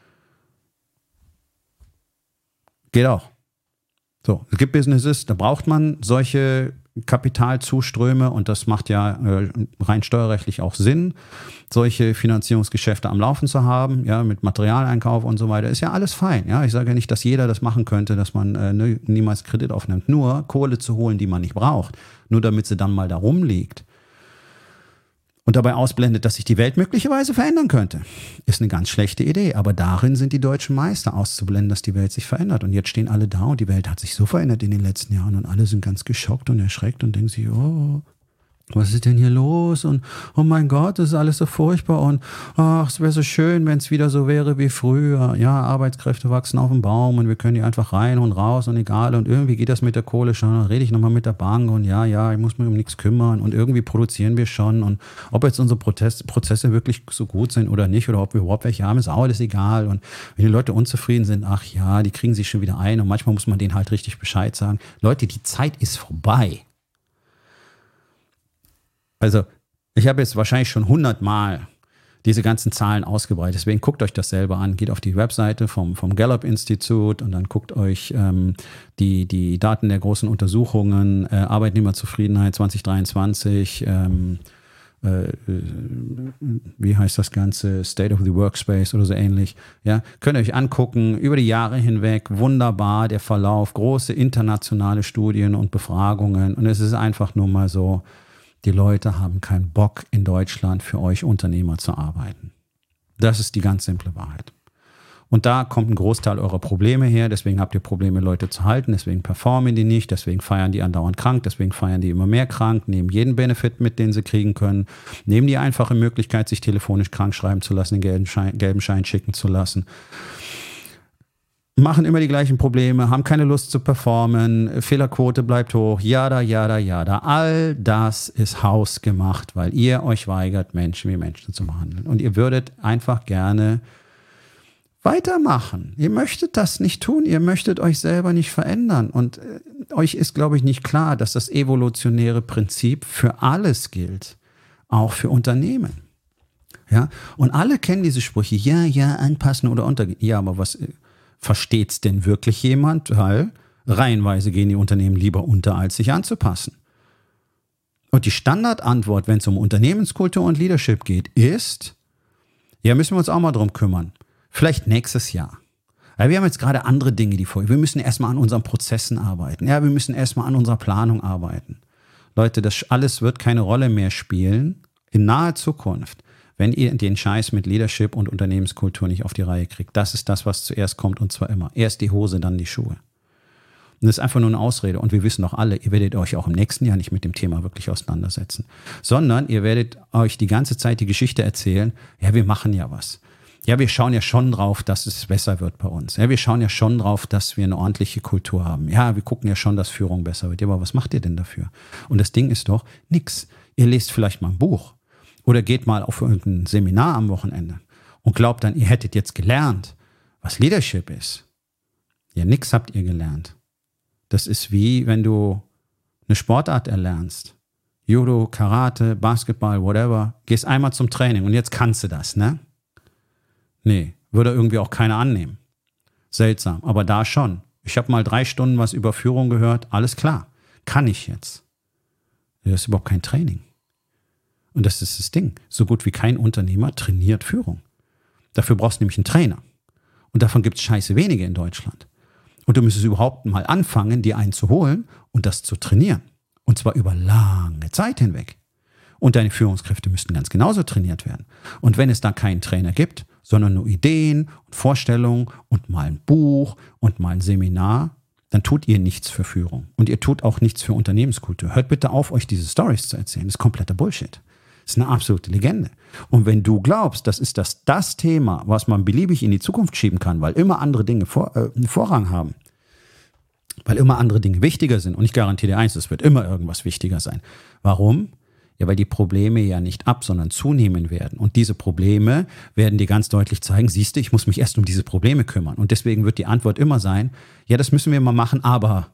Geht auch. So, es gibt Businesses, da braucht man solche Kapitalzuströme und das macht ja rein steuerrechtlich auch Sinn, solche Finanzierungsgeschäfte am Laufen zu haben, ja, mit Materialeinkauf und so weiter, ist ja alles fein, ja, ich sage ja nicht, dass jeder das machen könnte, dass man niemals Kredit aufnimmt, nur Kohle zu holen, die man nicht braucht, nur damit sie dann mal da rumliegt und dabei ausblendet, dass sich die Welt möglicherweise verändern könnte, ist eine ganz schlechte Idee. Aber darin sind die deutschen Meister, auszublenden, dass die Welt sich verändert. Und jetzt stehen alle da und die Welt hat sich so verändert in den letzten Jahren und alle sind ganz geschockt und erschreckt und denken sich, oh, was ist denn hier los? Und oh mein Gott, das ist alles so furchtbar und ach, es wäre so schön, wenn es wieder so wäre wie früher. Ja, Arbeitskräfte wachsen auf dem Baum und wir können die einfach rein und raus und egal und irgendwie geht das mit der Kohle schon. Dann rede ich nochmal mit der Bank und ja, ich muss mich um nichts kümmern und irgendwie produzieren wir schon und ob jetzt unsere Prozesse wirklich so gut sind oder nicht oder ob wir überhaupt welche haben, ist auch alles egal. Und wenn die Leute unzufrieden sind, ach ja, die kriegen sich schon wieder ein und manchmal muss man denen halt richtig Bescheid sagen. Leute, die Zeit ist vorbei. Also, ich habe jetzt wahrscheinlich schon 100 Mal diese ganzen Zahlen ausgebreitet. Deswegen guckt euch das selber an. Geht auf die Webseite vom Gallup-Institut und dann guckt euch die Daten der großen Untersuchungen, Arbeitnehmerzufriedenheit 2023, wie heißt das Ganze, State of the Workspace oder so ähnlich. Ja, könnt ihr euch angucken, über die Jahre hinweg, wunderbar der Verlauf, große internationale Studien und Befragungen. Und es ist einfach nur mal so, die Leute haben keinen Bock, in Deutschland für euch Unternehmer zu arbeiten. Das ist die ganz simple Wahrheit. Und da kommt ein Großteil eurer Probleme her. Deswegen habt ihr Probleme, Leute zu halten. Deswegen performen die nicht. Deswegen feiern die andauernd krank. Deswegen feiern die immer mehr krank. Nehmen jeden Benefit mit, den sie kriegen können. Nehmen die einfache Möglichkeit, sich telefonisch krank schreiben zu lassen, den gelben Schein schicken zu lassen. Machen immer die gleichen Probleme, haben keine Lust zu performen, Fehlerquote bleibt hoch, jada, jada, jada. All das ist hausgemacht, weil ihr euch weigert, Menschen wie Menschen zu behandeln. Und ihr würdet einfach gerne weitermachen. Ihr möchtet das nicht tun, ihr möchtet euch selber nicht verändern. Und euch ist, glaube ich, nicht klar, dass das evolutionäre Prinzip für alles gilt, auch für Unternehmen. Ja? Und alle kennen diese Sprüche, ja, anpassen oder untergehen. Ja, aber was versteht's denn wirklich jemand? Weil reihenweise gehen die Unternehmen lieber unter, als sich anzupassen. Und die Standardantwort, wenn es um Unternehmenskultur und Leadership geht, ist, ja, müssen wir uns auch mal drum kümmern. Vielleicht nächstes Jahr. Ja, wir haben jetzt gerade andere Dinge, die vor. Wir müssen erstmal an unseren Prozessen arbeiten. Ja, wir müssen erstmal an unserer Planung arbeiten. Leute, das alles wird keine Rolle mehr spielen in naher Zukunft, wenn ihr den Scheiß mit Leadership und Unternehmenskultur nicht auf die Reihe kriegt. Das ist das, was zuerst kommt, und zwar immer. Erst die Hose, dann die Schuhe. Und das ist einfach nur eine Ausrede. Und wir wissen doch alle, ihr werdet euch auch im nächsten Jahr nicht mit dem Thema wirklich auseinandersetzen. Sondern ihr werdet euch die ganze Zeit die Geschichte erzählen, ja, wir machen ja was. Ja, wir schauen ja schon drauf, dass es besser wird bei uns. Ja, wir schauen ja schon drauf, dass wir eine ordentliche Kultur haben. Ja, wir gucken ja schon, dass Führung besser wird. Ja, aber was macht ihr denn dafür? Und das Ding ist doch, nix. Ihr lest vielleicht mal ein Buch oder geht mal auf irgendein Seminar am Wochenende und glaubt dann, ihr hättet jetzt gelernt, was Leadership ist. Ja, nix habt ihr gelernt. Das ist wie, wenn du eine Sportart erlernst. Judo, Karate, Basketball, whatever. Gehst einmal zum Training und jetzt kannst du das, ne? Nee, würde irgendwie auch keiner annehmen. Seltsam, aber da schon. Ich habe mal 3 Stunden was über Führung gehört, alles klar, kann ich jetzt. Das ist überhaupt kein Training. Und das ist das Ding. So gut wie kein Unternehmer trainiert Führung. Dafür brauchst du nämlich einen Trainer. Und davon gibt es scheiße wenige in Deutschland. Und du müsstest überhaupt mal anfangen, dir einen zu holen und das zu trainieren. Und zwar über lange Zeit hinweg. Und deine Führungskräfte müssten ganz genauso trainiert werden. Und wenn es da keinen Trainer gibt, sondern nur Ideen und Vorstellungen und mal ein Buch und mal ein Seminar, dann tut ihr nichts für Führung. Und ihr tut auch nichts für Unternehmenskultur. Hört bitte auf, euch diese Storys zu erzählen. Das ist kompletter Bullshit. Das ist eine absolute Legende. Und wenn du glaubst, das ist das Thema, was man beliebig in die Zukunft schieben kann, weil immer andere Dinge Vorrang haben, weil immer andere Dinge wichtiger sind, und ich garantiere dir eins, es wird immer irgendwas wichtiger sein. Warum? Ja, weil die Probleme ja nicht sondern zunehmen werden. Und diese Probleme werden dir ganz deutlich zeigen, siehst du, ich muss mich erst um diese Probleme kümmern. Und deswegen wird die Antwort immer sein, ja, das müssen wir mal machen, aber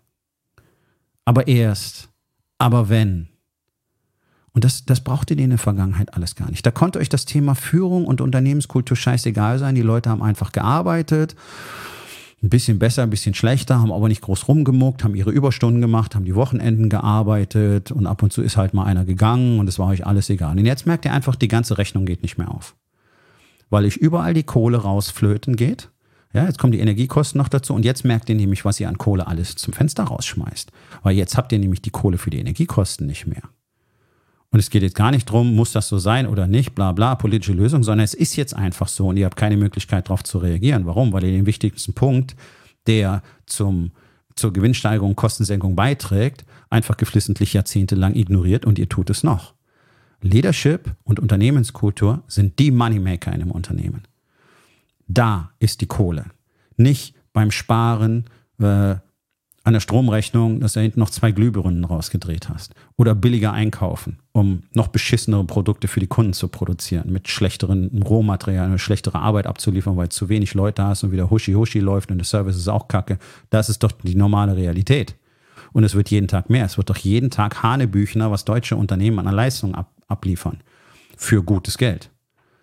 erst, aber wenn. Und das brauchte ihr in der Vergangenheit alles gar nicht. Da konnte euch das Thema Führung und Unternehmenskultur scheißegal sein. Die Leute haben einfach gearbeitet, ein bisschen besser, ein bisschen schlechter, haben aber nicht groß rumgemuckt, haben ihre Überstunden gemacht, haben die Wochenenden gearbeitet und ab und zu ist halt mal einer gegangen und es war euch alles egal. Und jetzt merkt ihr einfach, die ganze Rechnung geht nicht mehr auf. Weil euch überall die Kohle rausflöten geht. Ja, jetzt kommen die Energiekosten noch dazu und jetzt merkt ihr nämlich, was ihr an Kohle alles zum Fenster rausschmeißt. Weil jetzt habt ihr nämlich die Kohle für die Energiekosten nicht mehr. Und es geht jetzt gar nicht drum, muss das so sein oder nicht, bla bla, politische Lösung, sondern es ist jetzt einfach so und ihr habt keine Möglichkeit darauf zu reagieren. Warum? Weil ihr den wichtigsten Punkt, der zur Gewinnsteigerung, Kostensenkung beiträgt, einfach geflissentlich jahrzehntelang ignoriert und ihr tut es noch. Leadership und Unternehmenskultur sind die Moneymaker in einem Unternehmen. Da ist die Kohle. Nicht beim Sparen, an der Stromrechnung, dass du hinten noch 2 Glühbirnen rausgedreht hast. Oder billiger einkaufen, um noch beschissenere Produkte für die Kunden zu produzieren, mit schlechteren Rohmaterialien, schlechtere Arbeit abzuliefern, weil zu wenig Leute hast und wieder Huschi läuft und der Service ist auch kacke. Das ist doch die normale Realität. Und es wird jeden Tag mehr. Es wird doch jeden Tag Hanebüchner, was deutsche Unternehmen an der Leistung abliefern. Für gutes Geld.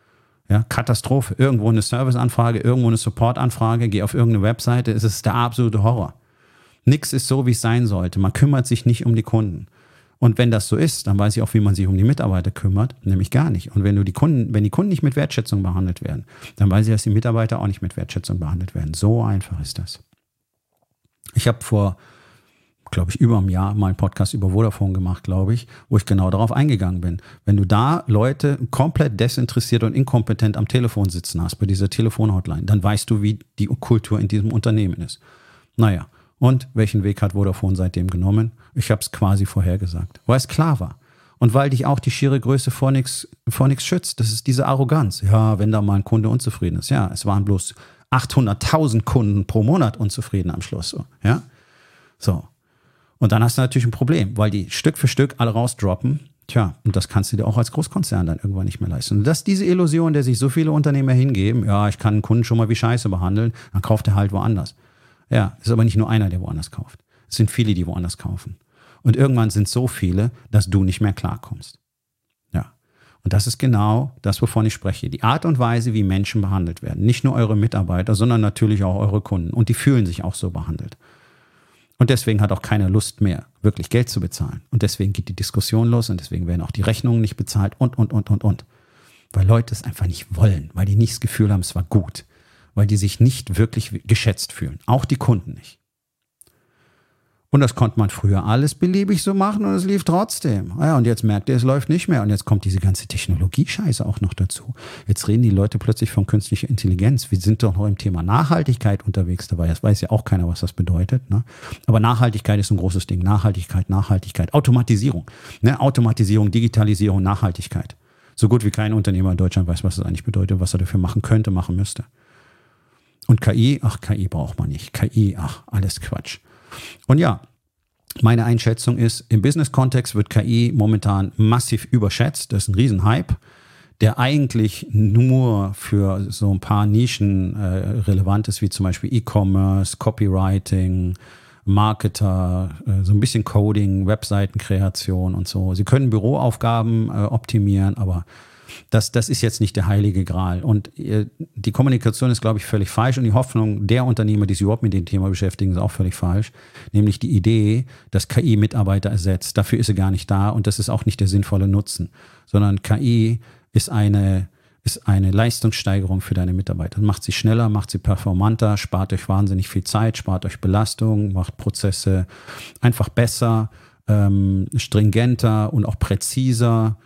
Ja, Katastrophe. Irgendwo eine Serviceanfrage, irgendwo eine Supportanfrage, geh auf irgendeine Webseite, es ist der absolute Horror. Nichts ist so, wie es sein sollte. Man kümmert sich nicht um die Kunden. Und wenn das so ist, dann weiß ich auch, wie man sich um die Mitarbeiter kümmert, nämlich gar nicht. Und wenn die Kunden nicht mit Wertschätzung behandelt werden, dann weiß ich, dass die Mitarbeiter auch nicht mit Wertschätzung behandelt werden. So einfach ist das. Ich habe vor, glaube ich, über einem Jahr mal einen Podcast über Vodafone gemacht, glaube ich, wo ich genau darauf eingegangen bin. Wenn du da Leute komplett desinteressiert und inkompetent am Telefon sitzen hast, bei dieser Telefonhotline, dann weißt du, wie die Kultur in diesem Unternehmen ist. Naja, und welchen Weg hat Vodafone seitdem genommen? Ich habe es quasi vorhergesagt, weil es klar war. Und weil dich auch die schiere Größe vor nichts schützt. Das ist diese Arroganz. Ja, wenn da mal ein Kunde unzufrieden ist. Ja, es waren bloß 800.000 Kunden pro Monat unzufrieden am Schluss. Ja, so. Und dann hast du natürlich ein Problem, weil die Stück für Stück alle rausdroppen. Tja, und das kannst du dir auch als Großkonzern dann irgendwann nicht mehr leisten. Und das ist diese Illusion, der sich so viele Unternehmer hingeben. Ja, ich kann einen Kunden schon mal wie Scheiße behandeln. Dann kauft er halt woanders. Ja, ist aber nicht nur einer, der woanders kauft. Es sind viele, die woanders kaufen. Und irgendwann sind es so viele, dass du nicht mehr klarkommst. Ja. Und das ist genau das, wovon ich spreche. Die Art und Weise, wie Menschen behandelt werden. Nicht nur eure Mitarbeiter, sondern natürlich auch eure Kunden. Und die fühlen sich auch so behandelt. Und deswegen hat auch keiner Lust mehr, wirklich Geld zu bezahlen. Und deswegen geht die Diskussion los und deswegen werden auch die Rechnungen nicht bezahlt und. Weil Leute es einfach nicht wollen, weil die nicht das Gefühl haben, es war gut. Weil die sich nicht wirklich geschätzt fühlen. Auch die Kunden nicht. Und das konnte man früher alles beliebig so machen und es lief trotzdem. Ja, und jetzt merkt ihr, es läuft nicht mehr. Und jetzt kommt diese ganze Technologie-Scheiße auch noch dazu. Jetzt reden die Leute plötzlich von künstlicher Intelligenz. Wir sind doch noch im Thema Nachhaltigkeit unterwegs dabei. Das weiß ja auch keiner, was das bedeutet. Ne? Aber Nachhaltigkeit ist ein großes Ding. Nachhaltigkeit. Automatisierung. Ne? Automatisierung, Digitalisierung, Nachhaltigkeit. So gut wie kein Unternehmer in Deutschland weiß, was das eigentlich bedeutet, was er dafür machen könnte, machen müsste. Und KI, KI braucht man nicht. KI, alles Quatsch. Und ja, meine Einschätzung ist, im Business-Kontext wird KI momentan massiv überschätzt. Das ist ein Riesenhype, der eigentlich nur für so ein paar Nischen relevant ist, wie zum Beispiel E-Commerce, Copywriting, Marketer, so ein bisschen Coding, Webseitenkreation und so. Sie können Büroaufgaben optimieren, aber das ist jetzt nicht der heilige Gral. Und die Kommunikation ist, glaube ich, völlig falsch. Und die Hoffnung der Unternehmer, die sich überhaupt mit dem Thema beschäftigen, ist auch völlig falsch. Nämlich die Idee, dass KI Mitarbeiter ersetzt. Dafür ist sie gar nicht da und das ist auch nicht der sinnvolle Nutzen. Sondern KI ist eine Leistungssteigerung für deine Mitarbeiter. Macht sie schneller, macht sie performanter, spart euch wahnsinnig viel Zeit, spart euch Belastung, macht Prozesse einfach besser, stringenter und auch präziser.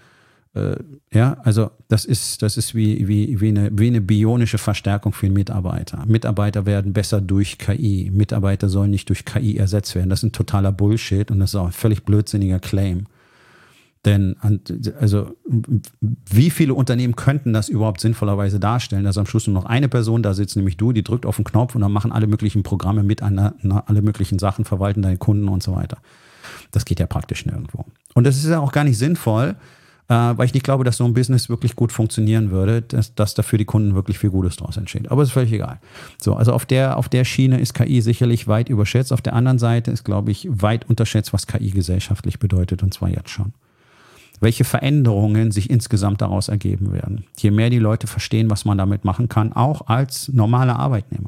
Ja, also das ist wie eine bionische Verstärkung für den Mitarbeiter. Mitarbeiter werden besser durch KI. Mitarbeiter sollen nicht durch KI ersetzt werden. Das ist ein totaler Bullshit und das ist auch ein völlig blödsinniger Claim. Denn also wie viele Unternehmen könnten das überhaupt sinnvollerweise darstellen, dass am Schluss nur noch eine Person da sitzt, nämlich du, die drückt auf den Knopf und dann machen alle möglichen Programme miteinander, alle möglichen Sachen, verwalten deine Kunden und so weiter. Das geht ja praktisch nirgendwo. Und das ist ja auch gar nicht sinnvoll, weil ich nicht glaube, dass so ein Business wirklich gut funktionieren würde, dass dafür die Kunden wirklich viel Gutes draus entsteht. Aber es ist völlig egal. So, also auf der Schiene ist KI sicherlich weit überschätzt. Auf der anderen Seite ist, glaube ich, weit unterschätzt, was KI gesellschaftlich bedeutet, und zwar jetzt schon. Welche Veränderungen sich insgesamt daraus ergeben werden. Je mehr die Leute verstehen, was man damit machen kann, auch als normaler Arbeitnehmer.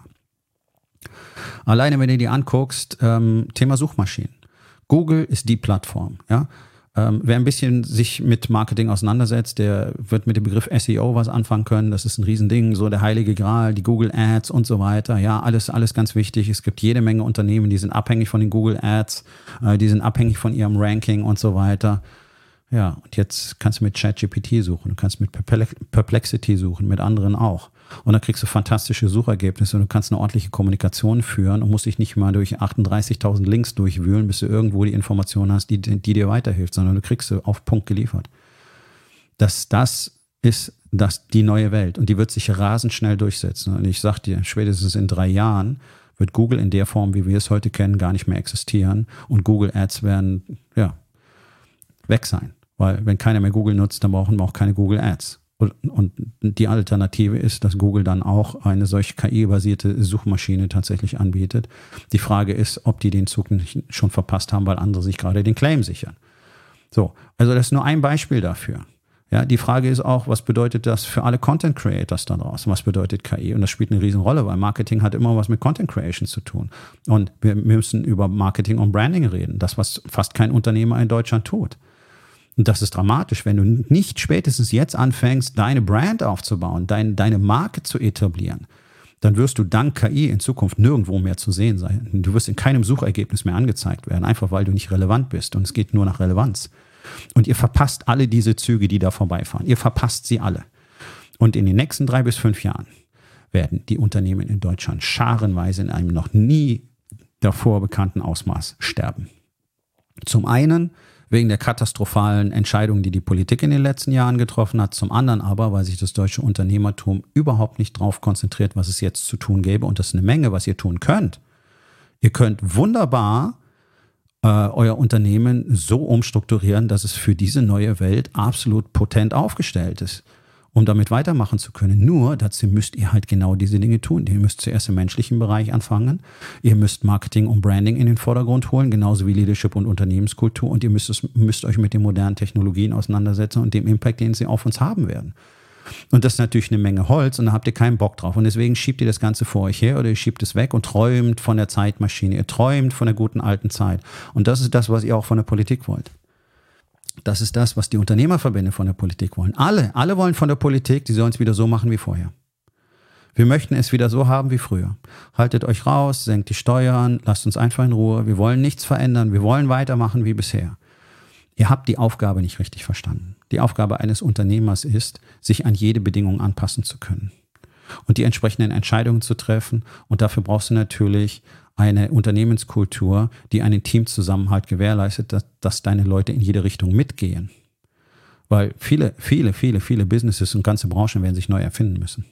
Alleine, wenn du dir anguckst, Thema Suchmaschinen. Google ist die Plattform, ja. Wer ein bisschen sich mit Marketing auseinandersetzt, der wird mit dem Begriff SEO was anfangen können. Das ist ein Riesending, so der heilige Gral, die Google Ads und so weiter. Ja, alles ganz wichtig. Es gibt jede Menge Unternehmen, die sind abhängig von den Google Ads, die sind abhängig von ihrem Ranking und so weiter. Ja, und jetzt kannst du mit ChatGPT suchen, du kannst mit Perplexity suchen, mit anderen auch. Und dann kriegst du fantastische Suchergebnisse und du kannst eine ordentliche Kommunikation führen und musst dich nicht mal durch 38.000 Links durchwühlen, bis du irgendwo die Information hast, die dir weiterhilft, sondern du kriegst sie auf Punkt geliefert. Das ist die neue Welt und die wird sich rasend schnell durchsetzen. Und ich sag dir, spätestens in 3 Jahren wird Google in der Form, wie wir es heute kennen, gar nicht mehr existieren und Google Ads werden, weg sein. Weil wenn keiner mehr Google nutzt, dann brauchen wir auch keine Google Ads. Und die Alternative ist, dass Google dann auch eine solche KI-basierte Suchmaschine tatsächlich anbietet. Die Frage ist, ob die den Zug nicht schon verpasst haben, weil andere sich gerade den Claim sichern. So, also das ist nur ein Beispiel dafür. Ja, die Frage ist auch, was bedeutet das für alle Content Creators da draußen? Was bedeutet KI? Und das spielt eine Riesenrolle, weil Marketing hat immer was mit Content Creation zu tun. Und wir müssen über Marketing und Branding reden. Das, was fast kein Unternehmer in Deutschland tut. Und das ist dramatisch, wenn du nicht spätestens jetzt anfängst, deine Brand aufzubauen, deine Marke zu etablieren, dann wirst du dank KI in Zukunft nirgendwo mehr zu sehen sein. Du wirst in keinem Suchergebnis mehr angezeigt werden, einfach weil du nicht relevant bist. Und es geht nur nach Relevanz. Und ihr verpasst alle diese Züge, die da vorbeifahren. Ihr verpasst sie alle. Und in den nächsten 3 bis 5 Jahren werden die Unternehmen in Deutschland scharenweise in einem noch nie davor bekannten Ausmaß sterben. Zum einen wegen der katastrophalen Entscheidungen, die die Politik in den letzten Jahren getroffen hat. Zum anderen aber, weil sich das deutsche Unternehmertum überhaupt nicht darauf konzentriert, was es jetzt zu tun gäbe. Und das ist eine Menge, was ihr tun könnt. Ihr könnt wunderbar euer Unternehmen so umstrukturieren, dass es für diese neue Welt absolut potent aufgestellt ist, um damit weitermachen zu können. Nur dazu müsst ihr halt genau diese Dinge tun. Ihr müsst zuerst im menschlichen Bereich anfangen. Ihr müsst Marketing und Branding in den Vordergrund holen, genauso wie Leadership und Unternehmenskultur. Und ihr müsst euch mit den modernen Technologien auseinandersetzen und dem Impact, den sie auf uns haben werden. Und das ist natürlich eine Menge Holz und da habt ihr keinen Bock drauf. Und deswegen schiebt ihr das Ganze vor euch her oder ihr schiebt es weg und träumt von der Zeitmaschine. Ihr träumt von der guten alten Zeit. Und das ist das, was ihr auch von der Politik wollt. Das ist das, was die Unternehmerverbände von der Politik wollen. Alle wollen von der Politik, die sollen es wieder so machen wie vorher. Wir möchten es wieder so haben wie früher. Haltet euch raus, senkt die Steuern, lasst uns einfach in Ruhe. Wir wollen nichts verändern, wir wollen weitermachen wie bisher. Ihr habt die Aufgabe nicht richtig verstanden. Die Aufgabe eines Unternehmers ist, sich an jede Bedingung anpassen zu können und die entsprechenden Entscheidungen zu treffen. Und dafür brauchst du natürlich eine Unternehmenskultur, die einen Teamzusammenhalt gewährleistet, dass deine Leute in jede Richtung mitgehen. Weil viele Businesses und ganze Branchen werden sich neu erfinden müssen.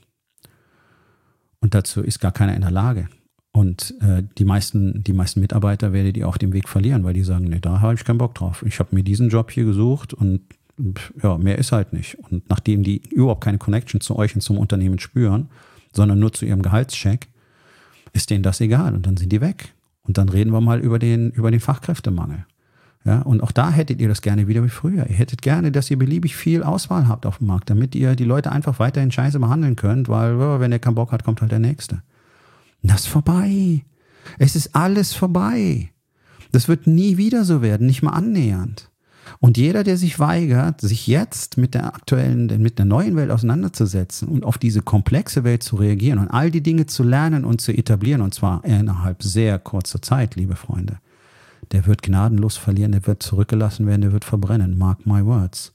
Und dazu ist gar keiner in der Lage. Und die meisten Mitarbeiter werdet ihr auf dem Weg verlieren, weil die sagen, nee, da habe ich keinen Bock drauf. Ich habe mir diesen Job hier gesucht und ja, mehr ist halt nicht. Und nachdem die überhaupt keine Connection zu euch und zum Unternehmen spüren, sondern nur zu ihrem Gehaltscheck, ist denen das egal und dann sind die weg. Und dann reden wir mal über den Fachkräftemangel. Ja, und auch da hättet ihr das gerne wieder wie früher. Ihr hättet gerne, dass ihr beliebig viel Auswahl habt auf dem Markt, damit ihr die Leute einfach weiterhin scheiße behandeln könnt, weil wenn der keinen Bock hat, kommt halt der Nächste. Das ist vorbei. Es ist alles vorbei. Das wird nie wieder so werden, nicht mal annähernd. Und jeder, der sich weigert, sich jetzt mit der neuen Welt auseinanderzusetzen und auf diese komplexe Welt zu reagieren und all die Dinge zu lernen und zu etablieren, und zwar innerhalb sehr kurzer Zeit, liebe Freunde, der wird gnadenlos verlieren, der wird zurückgelassen werden, der wird verbrennen. Mark my words.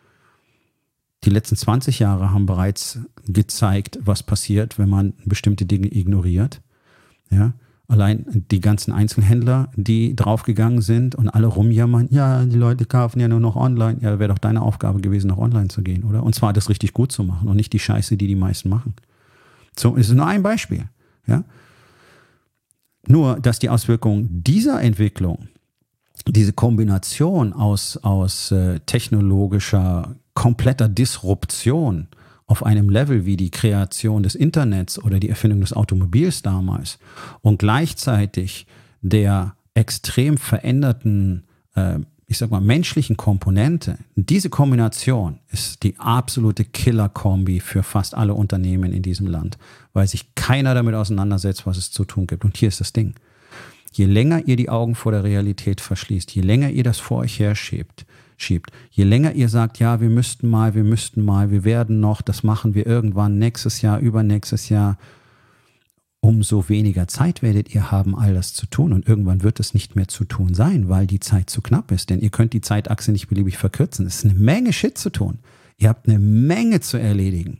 Die letzten 20 Jahre haben bereits gezeigt, was passiert, wenn man bestimmte Dinge ignoriert. Ja, allein die ganzen Einzelhändler, die draufgegangen sind und alle rumjammern, ja, die Leute kaufen ja nur noch online. Ja, wäre doch deine Aufgabe gewesen, noch online zu gehen, oder? Und zwar das richtig gut zu machen und nicht die Scheiße, die meisten machen. So, es ist nur ein Beispiel. Ja? Nur, dass die Auswirkungen dieser Entwicklung, diese Kombination aus technologischer, kompletter Disruption auf einem Level wie die Kreation des Internets oder die Erfindung des Automobils damals und gleichzeitig der extrem veränderten, menschlichen Komponente, diese Kombination ist die absolute Killer-Kombi für fast alle Unternehmen in diesem Land, weil sich keiner damit auseinandersetzt, was es zu tun gibt. Und hier ist das Ding. Je länger ihr die Augen vor der Realität verschließt, je länger ihr das vor euch her schiebt, je länger ihr sagt, ja, wir müssten mal, wir werden noch, das machen wir irgendwann nächstes Jahr, übernächstes Jahr, umso weniger Zeit werdet ihr haben, all das zu tun. Und irgendwann wird es nicht mehr zu tun sein, weil die Zeit zu knapp ist. Denn ihr könnt die Zeitachse nicht beliebig verkürzen. Es ist eine Menge Shit zu tun. Ihr habt eine Menge zu erledigen.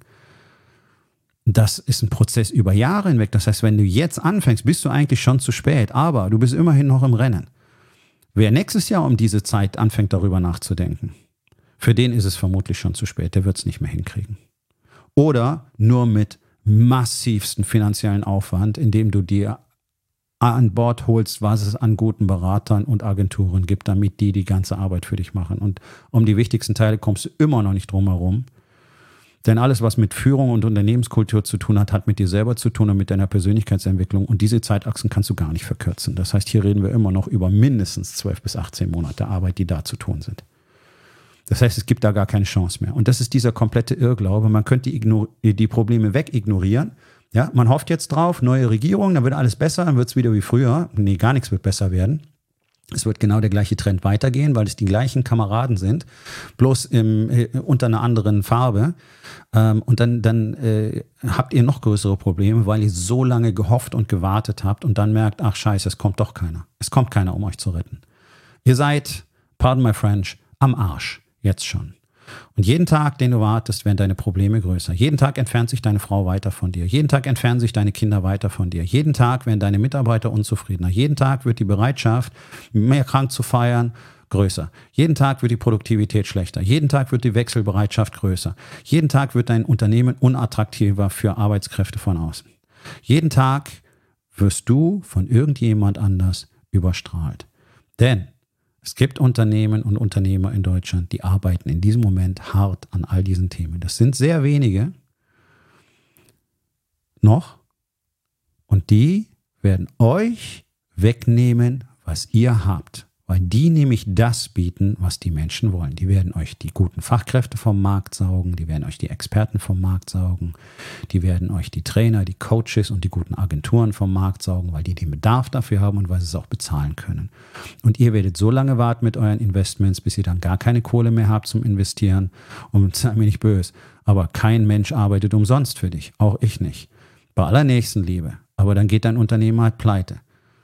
Das ist ein Prozess über Jahre hinweg. Das heißt, wenn du jetzt anfängst, bist du eigentlich schon zu spät. Aber du bist immerhin noch im Rennen. Wer nächstes Jahr um diese Zeit anfängt, darüber nachzudenken, für den ist es vermutlich schon zu spät. Der wird es nicht mehr hinkriegen. Oder nur mit massivsten finanziellen Aufwand, indem du dir an Bord holst, was es an guten Beratern und Agenturen gibt, damit die ganze Arbeit für dich machen. Und um die wichtigsten Teile kommst du immer noch nicht drum herum. Denn alles, was mit Führung und Unternehmenskultur zu tun hat, hat mit dir selber zu tun und mit deiner Persönlichkeitsentwicklung. Und diese Zeitachsen kannst du gar nicht verkürzen. Das heißt, hier reden wir immer noch über mindestens 12 bis 18 Monate Arbeit, die da zu tun sind. Das heißt, es gibt da gar keine Chance mehr. Und das ist dieser komplette Irrglaube. Man könnte die Probleme wegignorieren. Ja, man hofft jetzt drauf, neue Regierung, dann wird alles besser, dann wird es wieder wie früher. Nee, gar nichts wird besser werden. Es wird genau der gleiche Trend weitergehen, weil es die gleichen Kameraden sind, bloß unter einer anderen Farbe. Und dann habt ihr noch größere Probleme, weil ihr so lange gehofft und gewartet habt und dann merkt, ach scheiße, es kommt doch keiner. Es kommt keiner, um euch zu retten. Ihr seid, pardon my French, am Arsch. Jetzt schon. Und jeden Tag, den du wartest, werden deine Probleme größer. Jeden Tag entfernt sich deine Frau weiter von dir. Jeden Tag entfernen sich deine Kinder weiter von dir. Jeden Tag werden deine Mitarbeiter unzufriedener. Jeden Tag wird die Bereitschaft, mehr krank zu feiern, größer. Jeden Tag wird die Produktivität schlechter. Jeden Tag wird die Wechselbereitschaft größer. Jeden Tag wird dein Unternehmen unattraktiver für Arbeitskräfte von außen. Jeden Tag wirst du von irgendjemand anders überstrahlt. Denn es gibt Unternehmen und Unternehmer in Deutschland, die arbeiten in diesem Moment hart an all diesen Themen. Das sind sehr wenige noch und die werden euch wegnehmen, was ihr habt, weil die nämlich das bieten, was die Menschen wollen. Die werden euch die guten Fachkräfte vom Markt saugen, die werden euch die Experten vom Markt saugen, die werden euch die Trainer, die Coaches und die guten Agenturen vom Markt saugen, weil die den Bedarf dafür haben und weil sie es auch bezahlen können. Und ihr werdet so lange warten mit euren Investments, bis ihr dann gar keine Kohle mehr habt zum Investieren. Und sei mir nicht böse, aber kein Mensch arbeitet umsonst für dich, auch ich nicht. Bei aller Nächstenliebe. Aber dann geht dein Unternehmen halt pleite.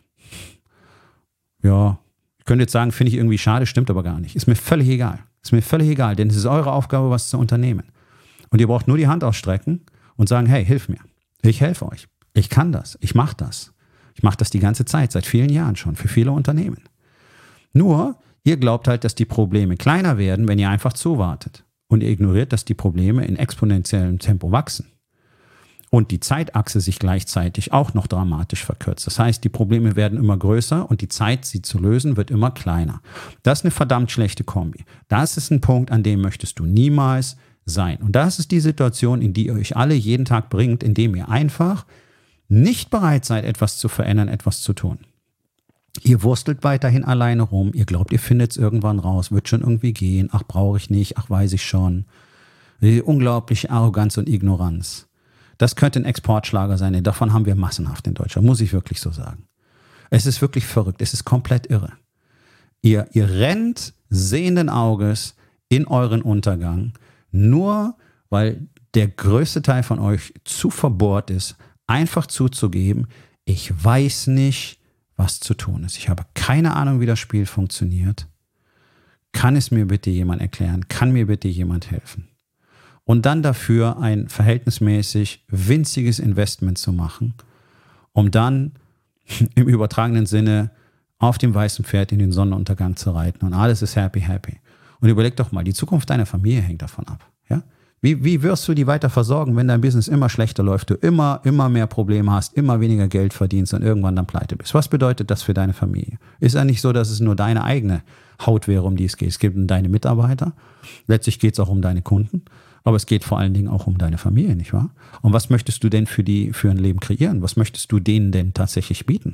Ja, ich könnte jetzt sagen, finde ich irgendwie schade, stimmt aber gar nicht. Ist mir völlig egal. Ist mir völlig egal, denn es ist eure Aufgabe, was zu unternehmen. Und ihr braucht nur die Hand ausstrecken und sagen, hey, hilf mir. Ich helfe euch. Ich kann das. Ich mache das. Ich mache das die ganze Zeit, seit vielen Jahren schon, für viele Unternehmen. Nur, ihr glaubt halt, dass die Probleme kleiner werden, wenn ihr einfach zuwartet. Und ihr ignoriert, dass die Probleme in exponentiellem Tempo wachsen. Und die Zeitachse sich gleichzeitig auch noch dramatisch verkürzt. Das heißt, die Probleme werden immer größer und die Zeit, sie zu lösen, wird immer kleiner. Das ist eine verdammt schlechte Kombi. Das ist ein Punkt, an dem möchtest du niemals sein. Und das ist die Situation, in die ihr euch alle jeden Tag bringt, indem ihr einfach nicht bereit seid, etwas zu verändern, etwas zu tun. Ihr wurstelt weiterhin alleine rum. Ihr glaubt, ihr findet es irgendwann raus, wird schon irgendwie gehen. Ach, brauche ich nicht. Ach, weiß ich schon. Unglaubliche Arroganz und Ignoranz. Das könnte ein Exportschlager sein, denn davon haben wir massenhaft in Deutschland, muss ich wirklich so sagen. Es ist wirklich verrückt, es ist komplett irre. Ihr rennt sehenden Auges in euren Untergang, nur weil der größte Teil von euch zu verbohrt ist, einfach zuzugeben, ich weiß nicht, was zu tun ist. Ich habe keine Ahnung, wie das Spiel funktioniert. Kann es mir bitte jemand erklären? Kann mir bitte jemand helfen? Und dann dafür ein verhältnismäßig winziges Investment zu machen, um dann im übertragenen Sinne auf dem weißen Pferd in den Sonnenuntergang zu reiten und alles ist happy, happy. Und überleg doch mal, die Zukunft deiner Familie hängt davon ab. Ja? Wie wirst du die weiter versorgen, wenn dein Business immer schlechter läuft, du immer mehr Probleme hast, immer weniger Geld verdienst und irgendwann dann pleite bist? Was bedeutet das für deine Familie? Ist ja nicht so, dass es nur deine eigene Haut wäre, um die es geht. Es geht um deine Mitarbeiter, letztlich geht es auch um deine Kunden. Aber es geht vor allen Dingen auch um deine Familie, nicht wahr? Und was möchtest du denn für ein Leben kreieren? Was möchtest du denen denn tatsächlich bieten?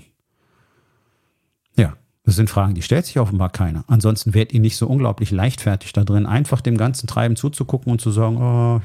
Ja, das sind Fragen, die stellt sich offenbar keiner. Ansonsten wärt ihr nicht so unglaublich leichtfertig da drin, einfach dem ganzen Treiben zuzugucken und zu sagen, oh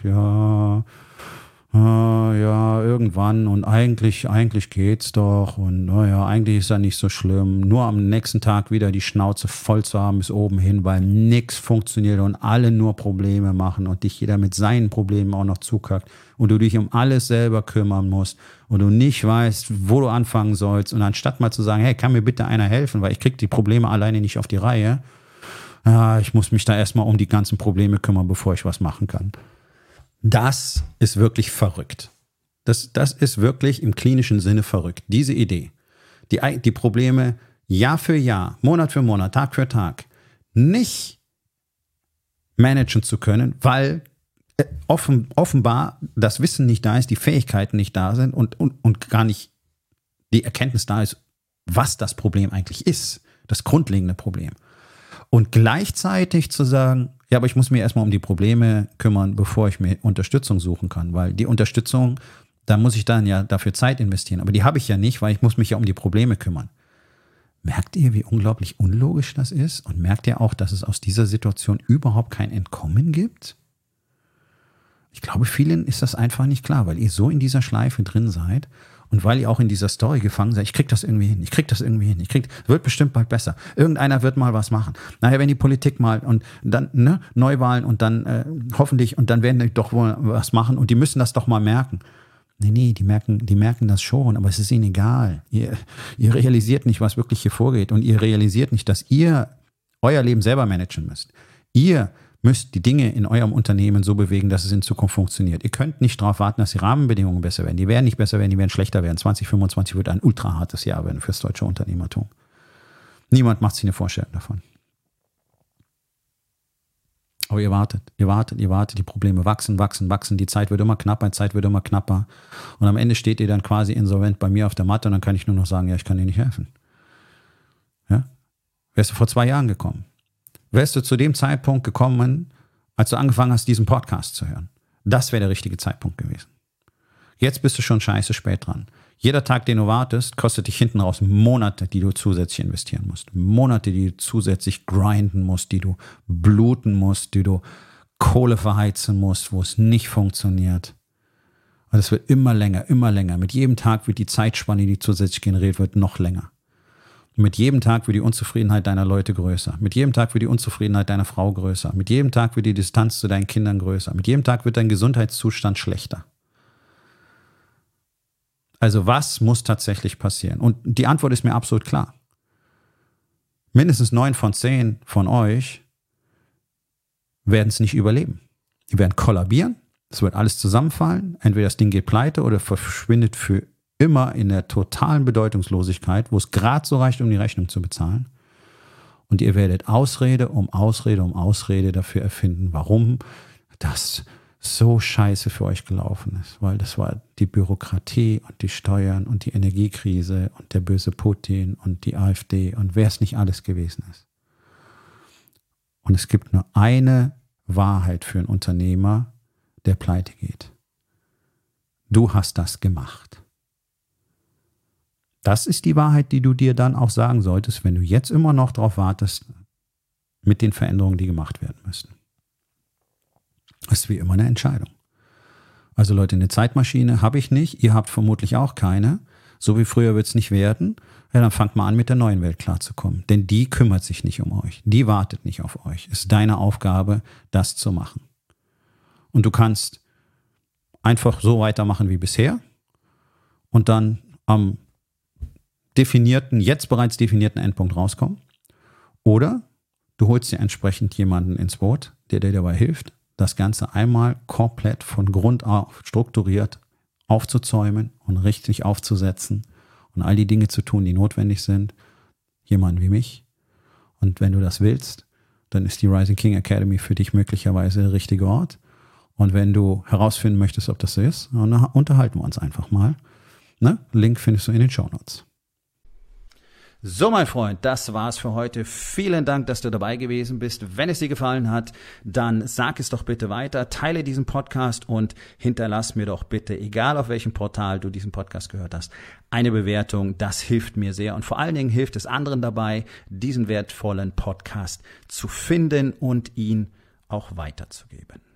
ja, irgendwann und eigentlich geht's doch und naja, eigentlich ist ja nicht so schlimm. Nur am nächsten Tag wieder die Schnauze voll zu haben bis oben hin, weil nichts funktioniert und alle nur Probleme machen und dich jeder mit seinen Problemen auch noch zukackt und du dich um alles selber kümmern musst und du nicht weißt, wo du anfangen sollst und anstatt mal zu sagen, hey, kann mir bitte einer helfen, weil ich krieg die Probleme alleine nicht auf die Reihe. Ja, ich muss mich da erstmal um die ganzen Probleme kümmern, bevor ich was machen kann. Das ist wirklich verrückt. Das ist wirklich im klinischen Sinne verrückt. Diese Idee, die Probleme Jahr für Jahr, Monat für Monat, Tag für Tag nicht managen zu können, weil offenbar das Wissen nicht da ist, die Fähigkeiten nicht da sind und gar nicht die Erkenntnis da ist, was das Problem eigentlich ist, das grundlegende Problem. Und gleichzeitig zu sagen, ja, aber ich muss mich erstmal um die Probleme kümmern, bevor ich mir Unterstützung suchen kann, weil die Unterstützung, da muss ich dann ja dafür Zeit investieren, aber die habe ich ja nicht, weil ich muss mich ja um die Probleme kümmern. Merkt ihr, wie unglaublich unlogisch das ist? Und merkt ihr auch, dass es aus dieser Situation überhaupt kein Entkommen gibt? Ich glaube, vielen ist das einfach nicht klar, weil ihr so in dieser Schleife drin seid und weil ihr auch in dieser Story gefangen seid. Ich krieg das irgendwie hin, wird bestimmt bald besser. Irgendeiner wird mal was machen. Naja, wenn die Politik mal und dann Neuwahlen und dann hoffentlich und dann werden die doch wohl was machen und die müssen das doch mal merken. Nee, die merken das schon, aber es ist ihnen egal. Ihr realisiert nicht, was wirklich hier vorgeht und ihr realisiert nicht, dass ihr euer Leben selber managen müsst. Ihr müsst die Dinge in eurem Unternehmen so bewegen, dass es in Zukunft funktioniert. Ihr könnt nicht darauf warten, dass die Rahmenbedingungen besser werden. Die werden nicht besser werden, die werden schlechter werden. 2025 wird ein ultra hartes Jahr werden fürs deutsche Unternehmertum. Niemand macht sich eine Vorstellung davon. Aber ihr wartet. Die Probleme wachsen. Die Zeit wird immer knapper. Und am Ende steht ihr dann quasi insolvent bei mir auf der Matte und dann kann ich nur noch sagen, ja, ich kann dir nicht helfen. Ja? Wärst du vor 2 Jahren gekommen? Wärst du zu dem Zeitpunkt gekommen, als du angefangen hast, diesen Podcast zu hören? Das wäre der richtige Zeitpunkt gewesen. Jetzt bist du schon scheiße spät dran. Jeder Tag, den du wartest, kostet dich hinten raus Monate, die du zusätzlich investieren musst. Monate, die du zusätzlich grinden musst, die du bluten musst, die du Kohle verheizen musst, wo es nicht funktioniert. Und es wird immer länger. Mit jedem Tag wird die Zeitspanne, die zusätzlich generiert wird, noch länger. Und mit jedem Tag wird die Unzufriedenheit deiner Leute größer. Mit jedem Tag wird die Unzufriedenheit deiner Frau größer. Mit jedem Tag wird die Distanz zu deinen Kindern größer. Mit jedem Tag wird dein Gesundheitszustand schlechter. Also was muss tatsächlich passieren? Und die Antwort ist mir absolut klar. Mindestens 9 von 10 von euch werden es nicht überleben. Die werden kollabieren, es wird alles zusammenfallen, entweder das Ding geht pleite oder verschwindet für immer in der totalen Bedeutungslosigkeit, wo es gerade so reicht, um die Rechnung zu bezahlen. Und ihr werdet Ausrede um Ausrede dafür erfinden, warum das so scheiße für euch gelaufen ist. Weil das war die Bürokratie und die Steuern und die Energiekrise und der böse Putin und die AfD und wer es nicht alles gewesen ist. Und es gibt nur eine Wahrheit für einen Unternehmer, der pleite geht. Du hast das gemacht. Das ist die Wahrheit, die du dir dann auch sagen solltest, wenn du jetzt immer noch darauf wartest, mit den Veränderungen, die gemacht werden müssen. Das ist wie immer eine Entscheidung. Also Leute, eine Zeitmaschine habe ich nicht, ihr habt vermutlich auch keine. So wie früher wird es nicht werden. Ja, dann fangt mal an, mit der neuen Welt klarzukommen. Denn die kümmert sich nicht um euch. Die wartet nicht auf euch. Es ist deine Aufgabe, das zu machen. Und du kannst einfach so weitermachen wie bisher und dann am jetzt bereits definierten Endpunkt rauskommen. Oder du holst dir entsprechend jemanden ins Boot, der dir dabei hilft, das Ganze einmal komplett von Grund auf strukturiert aufzuzäumen und richtig aufzusetzen und all die Dinge zu tun, die notwendig sind. Jemanden wie mich. Und wenn du das willst, dann ist die Rising King Academy für dich möglicherweise der richtige Ort. Und wenn du herausfinden möchtest, ob das so ist, dann unterhalten wir uns einfach mal. Ne? Link findest du in den Shownotes. So, mein Freund, das war's für heute. Vielen Dank, dass du dabei gewesen bist. Wenn es dir gefallen hat, dann sag es doch bitte weiter, teile diesen Podcast und hinterlass mir doch bitte, egal auf welchem Portal du diesen Podcast gehört hast, eine Bewertung. Das hilft mir sehr und vor allen Dingen hilft es anderen dabei, diesen wertvollen Podcast zu finden und ihn auch weiterzugeben.